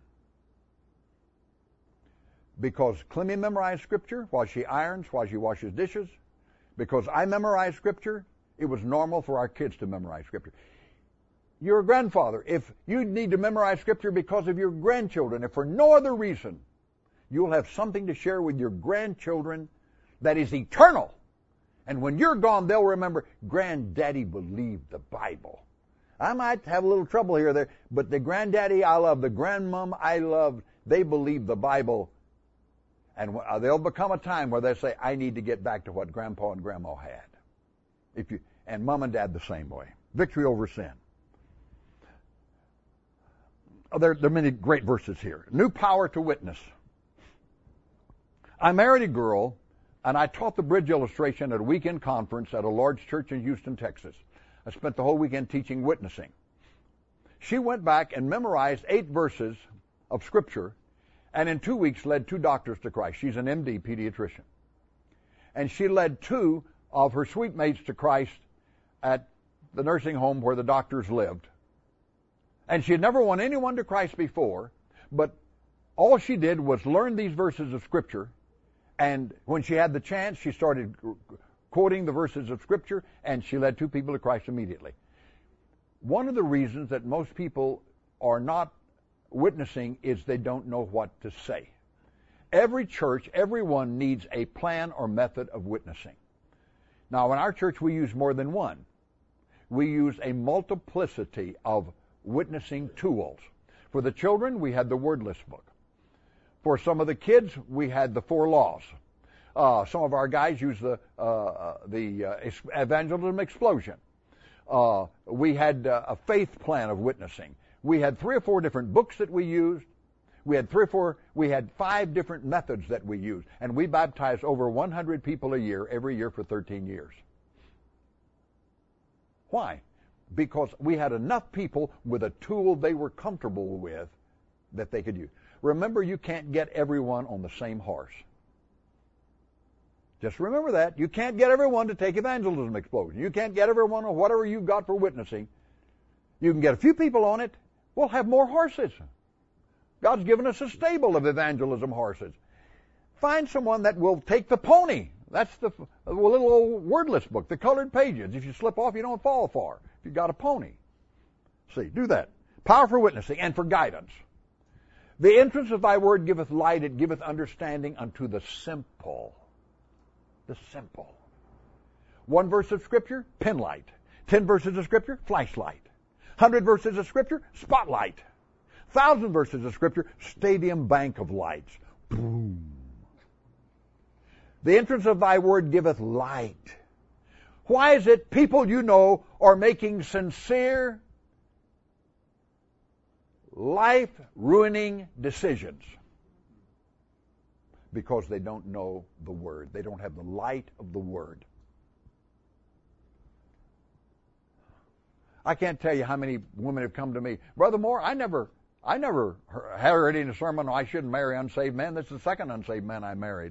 Because Clemmy memorized Scripture while she irons, while she washes dishes. Because I memorized Scripture, it was normal for our kids to memorize Scripture. You're a grandfather. If you need to memorize Scripture because of your grandchildren, if for no other reason, you'll have something to share with your grandchildren that is eternal. And when you're gone, they'll remember, Granddaddy believed the Bible. I might have a little trouble here or there, but the granddaddy I love, the grandmom I love, they believe the Bible. And there'll become a time where they say, I need to get back to what Grandpa and Grandma had. And Mom and Dad the same way. Victory over sin. There are many great verses here. New power to witness. I married a girl, and I taught the bridge illustration at a weekend conference at a large church in Houston, Texas. I spent the whole weekend teaching witnessing. She went back and memorized 8 verses of Scripture, and in 2 weeks led 2 doctors to Christ. She's an MD pediatrician. And she led 2 of her suite mates to Christ at the nursing home where the doctors lived. And she had never won anyone to Christ before, but all she did was learn these verses of Scripture, and when she had the chance, she started quoting the verses of Scripture, and she led 2 people to Christ immediately. One of the reasons that most people are not witnessing is they don't know what to say. Every church, everyone needs a plan or method of witnessing. Now, in our church, we use more than one. We use a multiplicity of witnessing tools. For the children, we had the word list book. For some of the kids, we had the 4 laws. Some of our guys use the evangelism explosion. We had a faith plan of witnessing. We had 3 or 4 different books that we used. We had 5 different methods that we used. And we baptized over 100 people a year, every year for 13 years. Why? Because we had enough people with a tool they were comfortable with that they could use. Remember, you can't get everyone on the same horse. Just remember that. You can't get everyone to take Evangelism Explosion. You can't get everyone on whatever you've got for witnessing. You can get a few people on it. We'll have more horses. God's given us a stable of evangelism horses. Find someone that will take the pony. That's the little old wordless book, the colored pages. If you slip off, you don't fall far. If you've got a pony. See, do that. Power for witnessing and for guidance. The entrance of thy word giveth light, it giveth understanding unto the simple. The simple. 1 verse of Scripture, pen light. 10 verses of Scripture, flashlight. 100 verses of Scripture, spotlight. 1,000 verses of Scripture, stadium bank of lights. Boom. The entrance of thy word giveth light. Why is it people you know are making sincere, life-ruining decisions? Because they don't know the Word. They don't have the light of the Word. I can't tell you how many women have come to me, Brother Moore, I never heard in a sermon, I shouldn't marry unsaved men. This is the second unsaved man I married.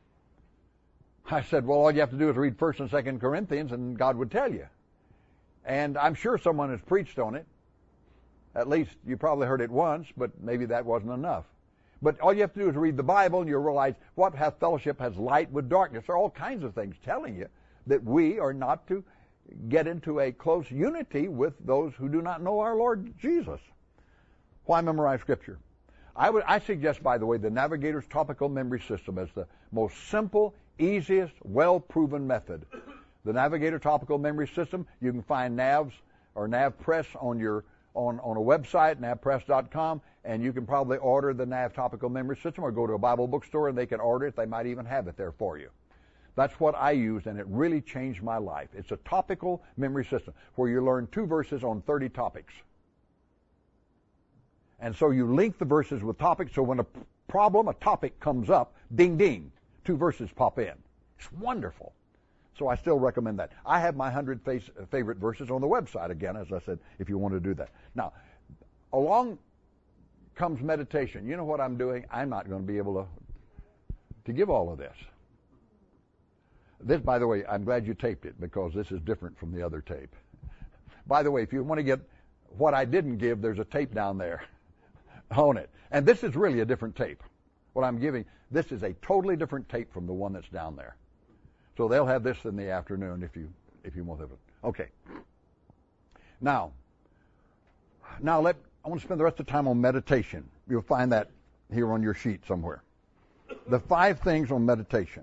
I said, well, all you have to do is read 1 and 2 Corinthians and God would tell you. And I'm sure someone has preached on it. At least you probably heard it once, but maybe that wasn't enough. But all you have to do is read the Bible and you'll realize what hath fellowship has light with darkness. There are all kinds of things telling you that we are not to get into a close unity with those who do not know our Lord Jesus. Why memorize Scripture? I suggest, by the way, the Navigator's Topical Memory System as the most simple, easiest, well-proven method. The Navigator Topical Memory System, you can find NAVs or NavPress on a website, navpress.com, and you can probably order the Nav Topical Memory System or go to a Bible bookstore and they can order it. They might even have it there for you. That's what I used, and it really changed my life. It's a topical memory system where you learn 2 verses on 30 topics. And so you link the verses with topics, so when a topic comes up, ding, ding, 2 verses pop in. It's wonderful. So I still recommend that. I have my 100 favorite verses on the website, again, as I said, if you want to do that. Now, along comes meditation. You know what I'm doing? I'm not going to be able to give all of this. This, by the way, I'm glad you taped it because this is different from the other tape. By the way, if you want to get what I didn't give, there's a tape down there on it. And this is really a different tape. What I'm giving, this is a totally different tape from the one that's down there. So they'll have this in the afternoon if you want it. Okay. Now I want to spend the rest of the time on meditation. You'll find that here on your sheet somewhere. The 5 things on meditation.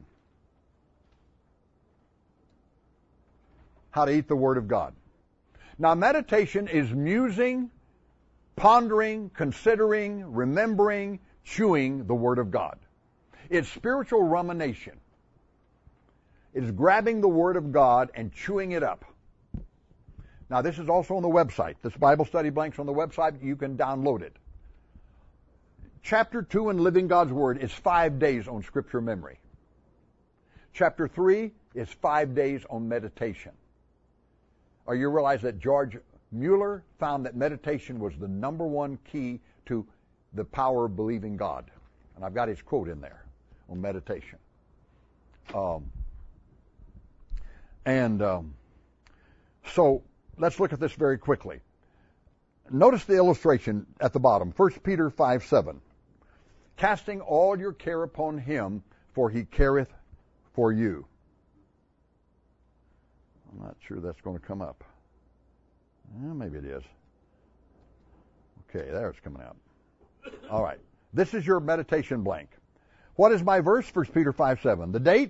How to eat the Word of God. Now, meditation is musing, pondering, considering, remembering, chewing the Word of God. It's spiritual rumination. It's grabbing the Word of God and chewing it up. Now, this is also on the website. This Bible study blank's on the website. You can download it. Chapter 2 in Living God's Word is 5 days on Scripture memory. Chapter 3 is 5 days on meditation. Or you realize that George Mueller found that meditation was the number 1 key to the power of believing God. And I've got his quote in there on meditation. So let's look at this very quickly. Notice the illustration at the bottom, 1 Peter 5:7. Casting all your care upon him, for he careth for you. I'm not sure that's going to come up. Well, maybe it is. Okay, there it's coming out. All right. This is your meditation blank. What is my verse? 1 Peter 5:7. The date?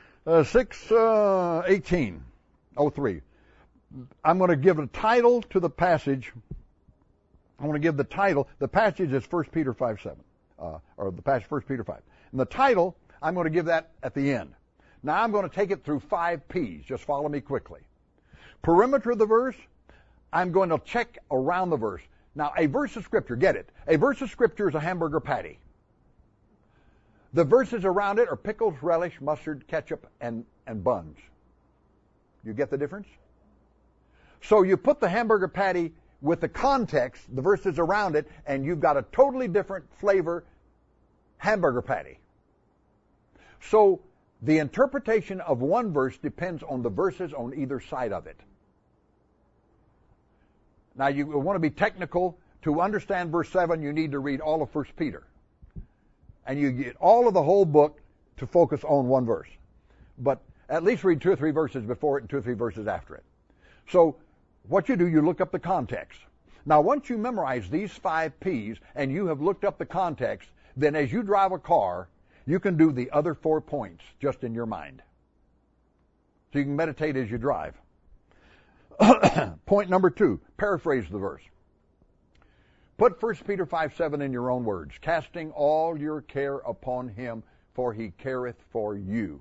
6/18/03. I'm going to give a title to the passage. I want to give the title. The passage is 1 Peter 5:7. Or the passage 1 Peter 5. And the title, I'm going to give that at the end. Now I'm going to take it through 5 P's. Just follow me quickly. perimeter of the verse. I'm going to check around the verse. Now, a verse of Scripture, get it. A verse of Scripture is a hamburger patty. The verses around it are pickles, relish, mustard, ketchup, and buns. You get the difference? So you put the hamburger patty with the context, the verses around it, and you've got a totally different flavor hamburger patty. So the interpretation of one verse depends on the verses on either side of it. Now, you want to be technical. To understand verse 7, you need to read all of 1 Peter. And you get all of the whole book to focus on one verse. But at least read 2 or 3 verses before it and 2 or 3 verses after it. So what you do, you look up the context. Now, once you memorize these 5 P's and you have looked up the context, then as you drive a car, you can do the other 4 points just in your mind. So you can meditate as you drive. Point number 2, paraphrase the verse. Put 1 Peter 5:7 in your own words. Casting all your care upon him, for he careth for you.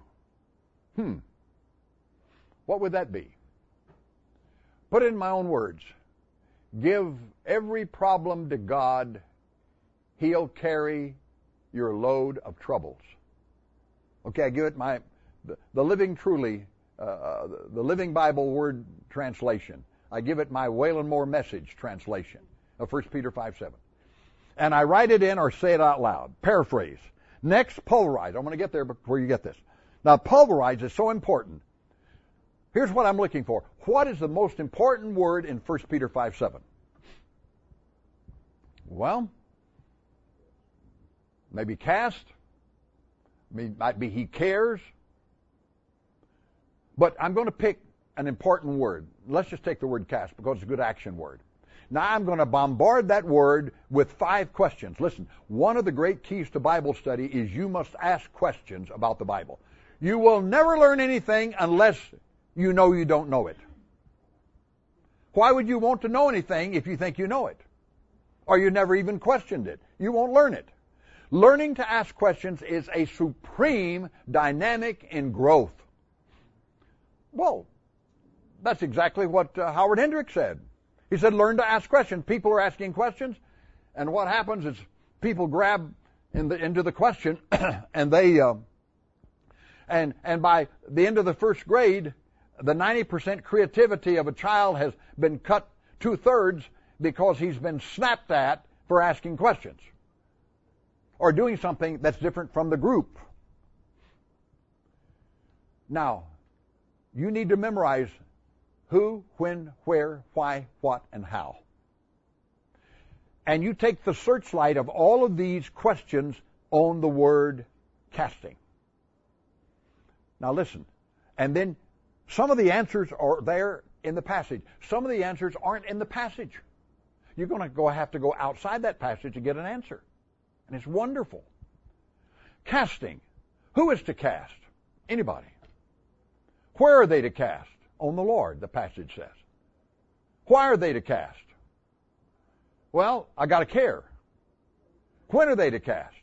What would that be? Put it in my own words. Give every problem to God. He'll carry your load of troubles. Okay, I give it the Living Truly, the Living Bible Word Translation. I give it my Wayland Moore Message translation of 1 Peter 5:7. And I write it in or say it out loud. Paraphrase. Next, pulverize. I'm going to get there before you get this. Now, pulverize is so important. Here's what I'm looking for. What is the most important word in 1 Peter 5:7? Well, maybe cast. Might be he cares. But I'm going to pick an important word. Let's just take the word cast because it's a good action word. Now I'm going to bombard that word with 5 questions. Listen, one of the great keys to Bible study is you must ask questions about the Bible. You will never learn anything unless you know you don't know it. Why would you want to know anything if you think you know it? Or you never even questioned it? You won't learn it. Learning to ask questions is a supreme dynamic in growth. Well, that's exactly what Howard Hendricks said. He said, learn to ask questions. People are asking questions, and what happens is people grab into the question, and they and by the end of the first grade, the 90% creativity of a child has been cut 2/3 because he's been snapped at for asking questions or doing something that's different from the group. Now, you need to memorize who, when, where, why, what, and how. And you take the searchlight of all of these questions on the word casting. Now listen, and then some of the answers are there in the passage. Some of the answers aren't in the passage. You're going to have to go outside that passage to get an answer. And it's wonderful. Casting. Who is to cast? Anybody. Where are they to cast? On the Lord, the passage says. Why are they to cast? Well, I got to care. When are they to cast?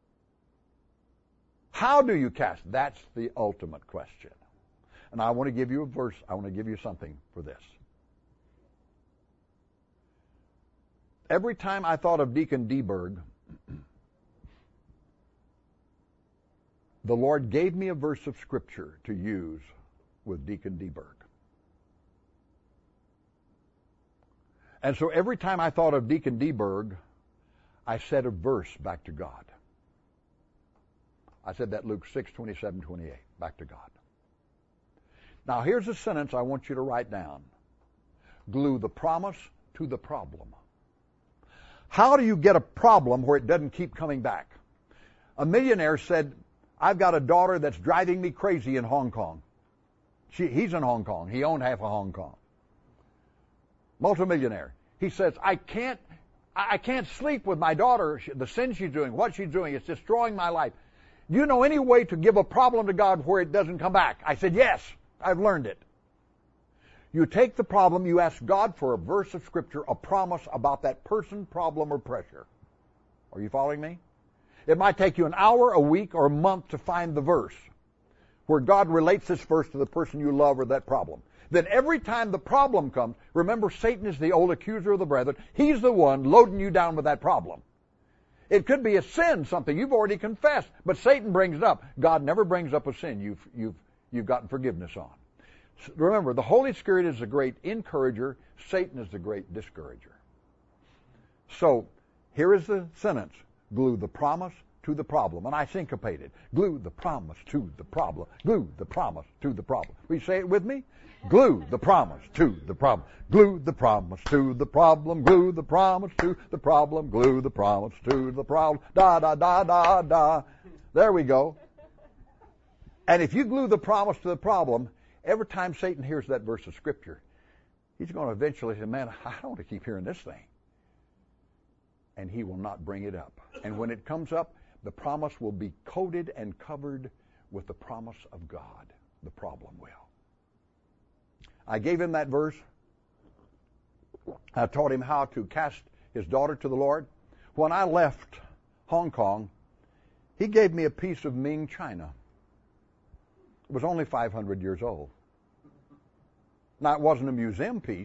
How do you cast? That's the ultimate question. And I want to give you a verse. I want to give you something for this. Every time I thought of Deacon Deberg, the Lord gave me a verse of Scripture to use with Deacon Deberg. And so every time I thought of Deacon Deberg, I said a verse back to God. I said that Luke 6:27-28, back to God. Now here's a sentence I want you to write down. Glue the promise to the problem. How do you get a problem where it doesn't keep coming back? A millionaire said, I've got a daughter that's driving me crazy in Hong Kong. He's in Hong Kong. He owned half of Hong Kong. Multimillionaire. He says, I can't sleep with my daughter. The sin she's doing, what she's doing, it's destroying my life. Do you know any way to give a problem to God where it doesn't come back? I said, yes, I've learned it. You take the problem, you ask God for a verse of Scripture, a promise about that person, problem, or pressure. Are you following me? It might take you an hour, a week, or a month to find the verse where God relates this verse to the person you love or that problem. then every time the problem comes, remember Satan is the old accuser of the brethren. He's the one loading you down with that problem. It could be a sin, something you've already confessed, but Satan brings it up. God never brings up a sin you've gotten forgiveness on. So remember, the Holy Spirit is the great encourager. Satan is the great discourager. So here is the sentence. Glue the promise to the problem. And I syncopated. Glue the promise to the problem. Glue the promise to the problem. Will you say it with me? Glue the promise to the problem. Glue the promise to the problem. Glue the promise to the problem. Glue the promise to the problem. Da, da, da, da, da. There we go. And if you glue the promise to the problem, every time Satan hears that verse of Scripture, he's going to eventually say, man, I don't want to keep hearing this thing. And he will not bring it up. And when it comes up, the promise will be coated and covered with the promise of God. The problem will. I gave him that verse. I taught him how to cast his daughter to the Lord. When I left Hong Kong, he gave me a piece of Ming china. It was only 500 years old. Now, it wasn't a museum piece,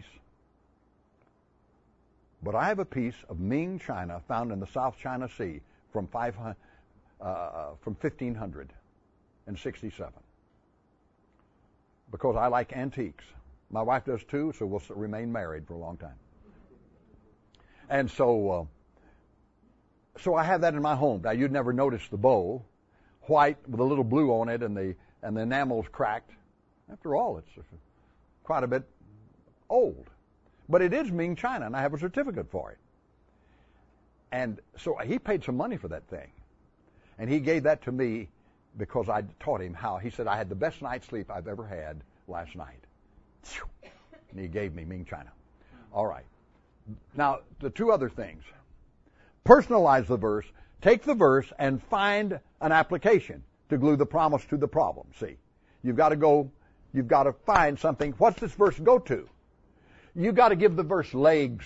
but I have a piece of Ming china found in the South China Sea from 1567. Because I like antiques. My wife does too, so we'll remain married for a long time. And so I have that in my home. Now, you'd never notice the bowl, white with a little blue on it, and the enamel's cracked. After all, it's quite a bit old. But it is Ming china, and I have a certificate for it. And so he paid some money for that thing. And he gave that to me because I taught him how. He said, I had the best night's sleep I've ever had last night. And he gave me Ming china. All right. Now, the two other things. Personalize the verse. Take the verse and find an application to glue the promise to the problem. See, you've got to find something. What's this verse go to? You've got to give the verse legs.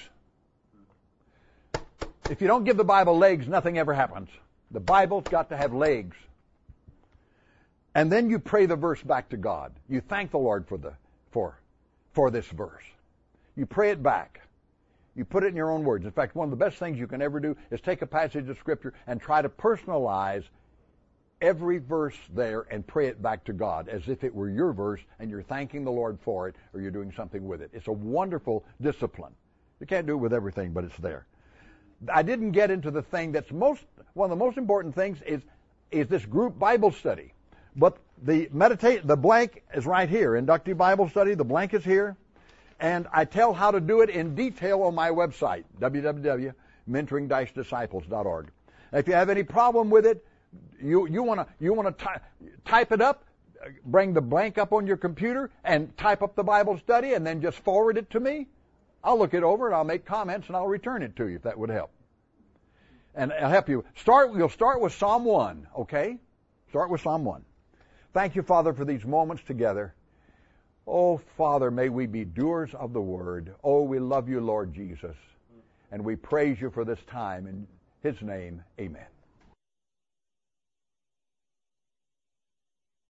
If you don't give the Bible legs, nothing ever happens. The Bible's got to have legs. And then you pray the verse back to God. You thank the Lord for this verse. You pray it back. You put it in your own words. In fact, one of the best things you can ever do is take a passage of Scripture and try to personalize every verse there and pray it back to God as if it were your verse and you're thanking the Lord for it or you're doing something with it. It's a wonderful discipline. You can't do it with everything, but it's there. I didn't get into the thing that's one of the most important things is this group Bible study. But the blank is right here. Inductive Bible study, the blank is here. And I tell how to do it in detail on my website, www.mentoring-disciples.org. If you have any problem with it, you want to type it up, bring the blank up on your computer and type up the Bible study and then just forward it to me. I'll look it over and I'll make comments and I'll return it to you if that would help. And I'll help you. You'll start with Psalm 1, okay? Start with Psalm 1. Thank you, Father, for these moments together. Oh, Father, may we be doers of the word. Oh, we love you, Lord Jesus. And we praise you for this time. In his name, amen.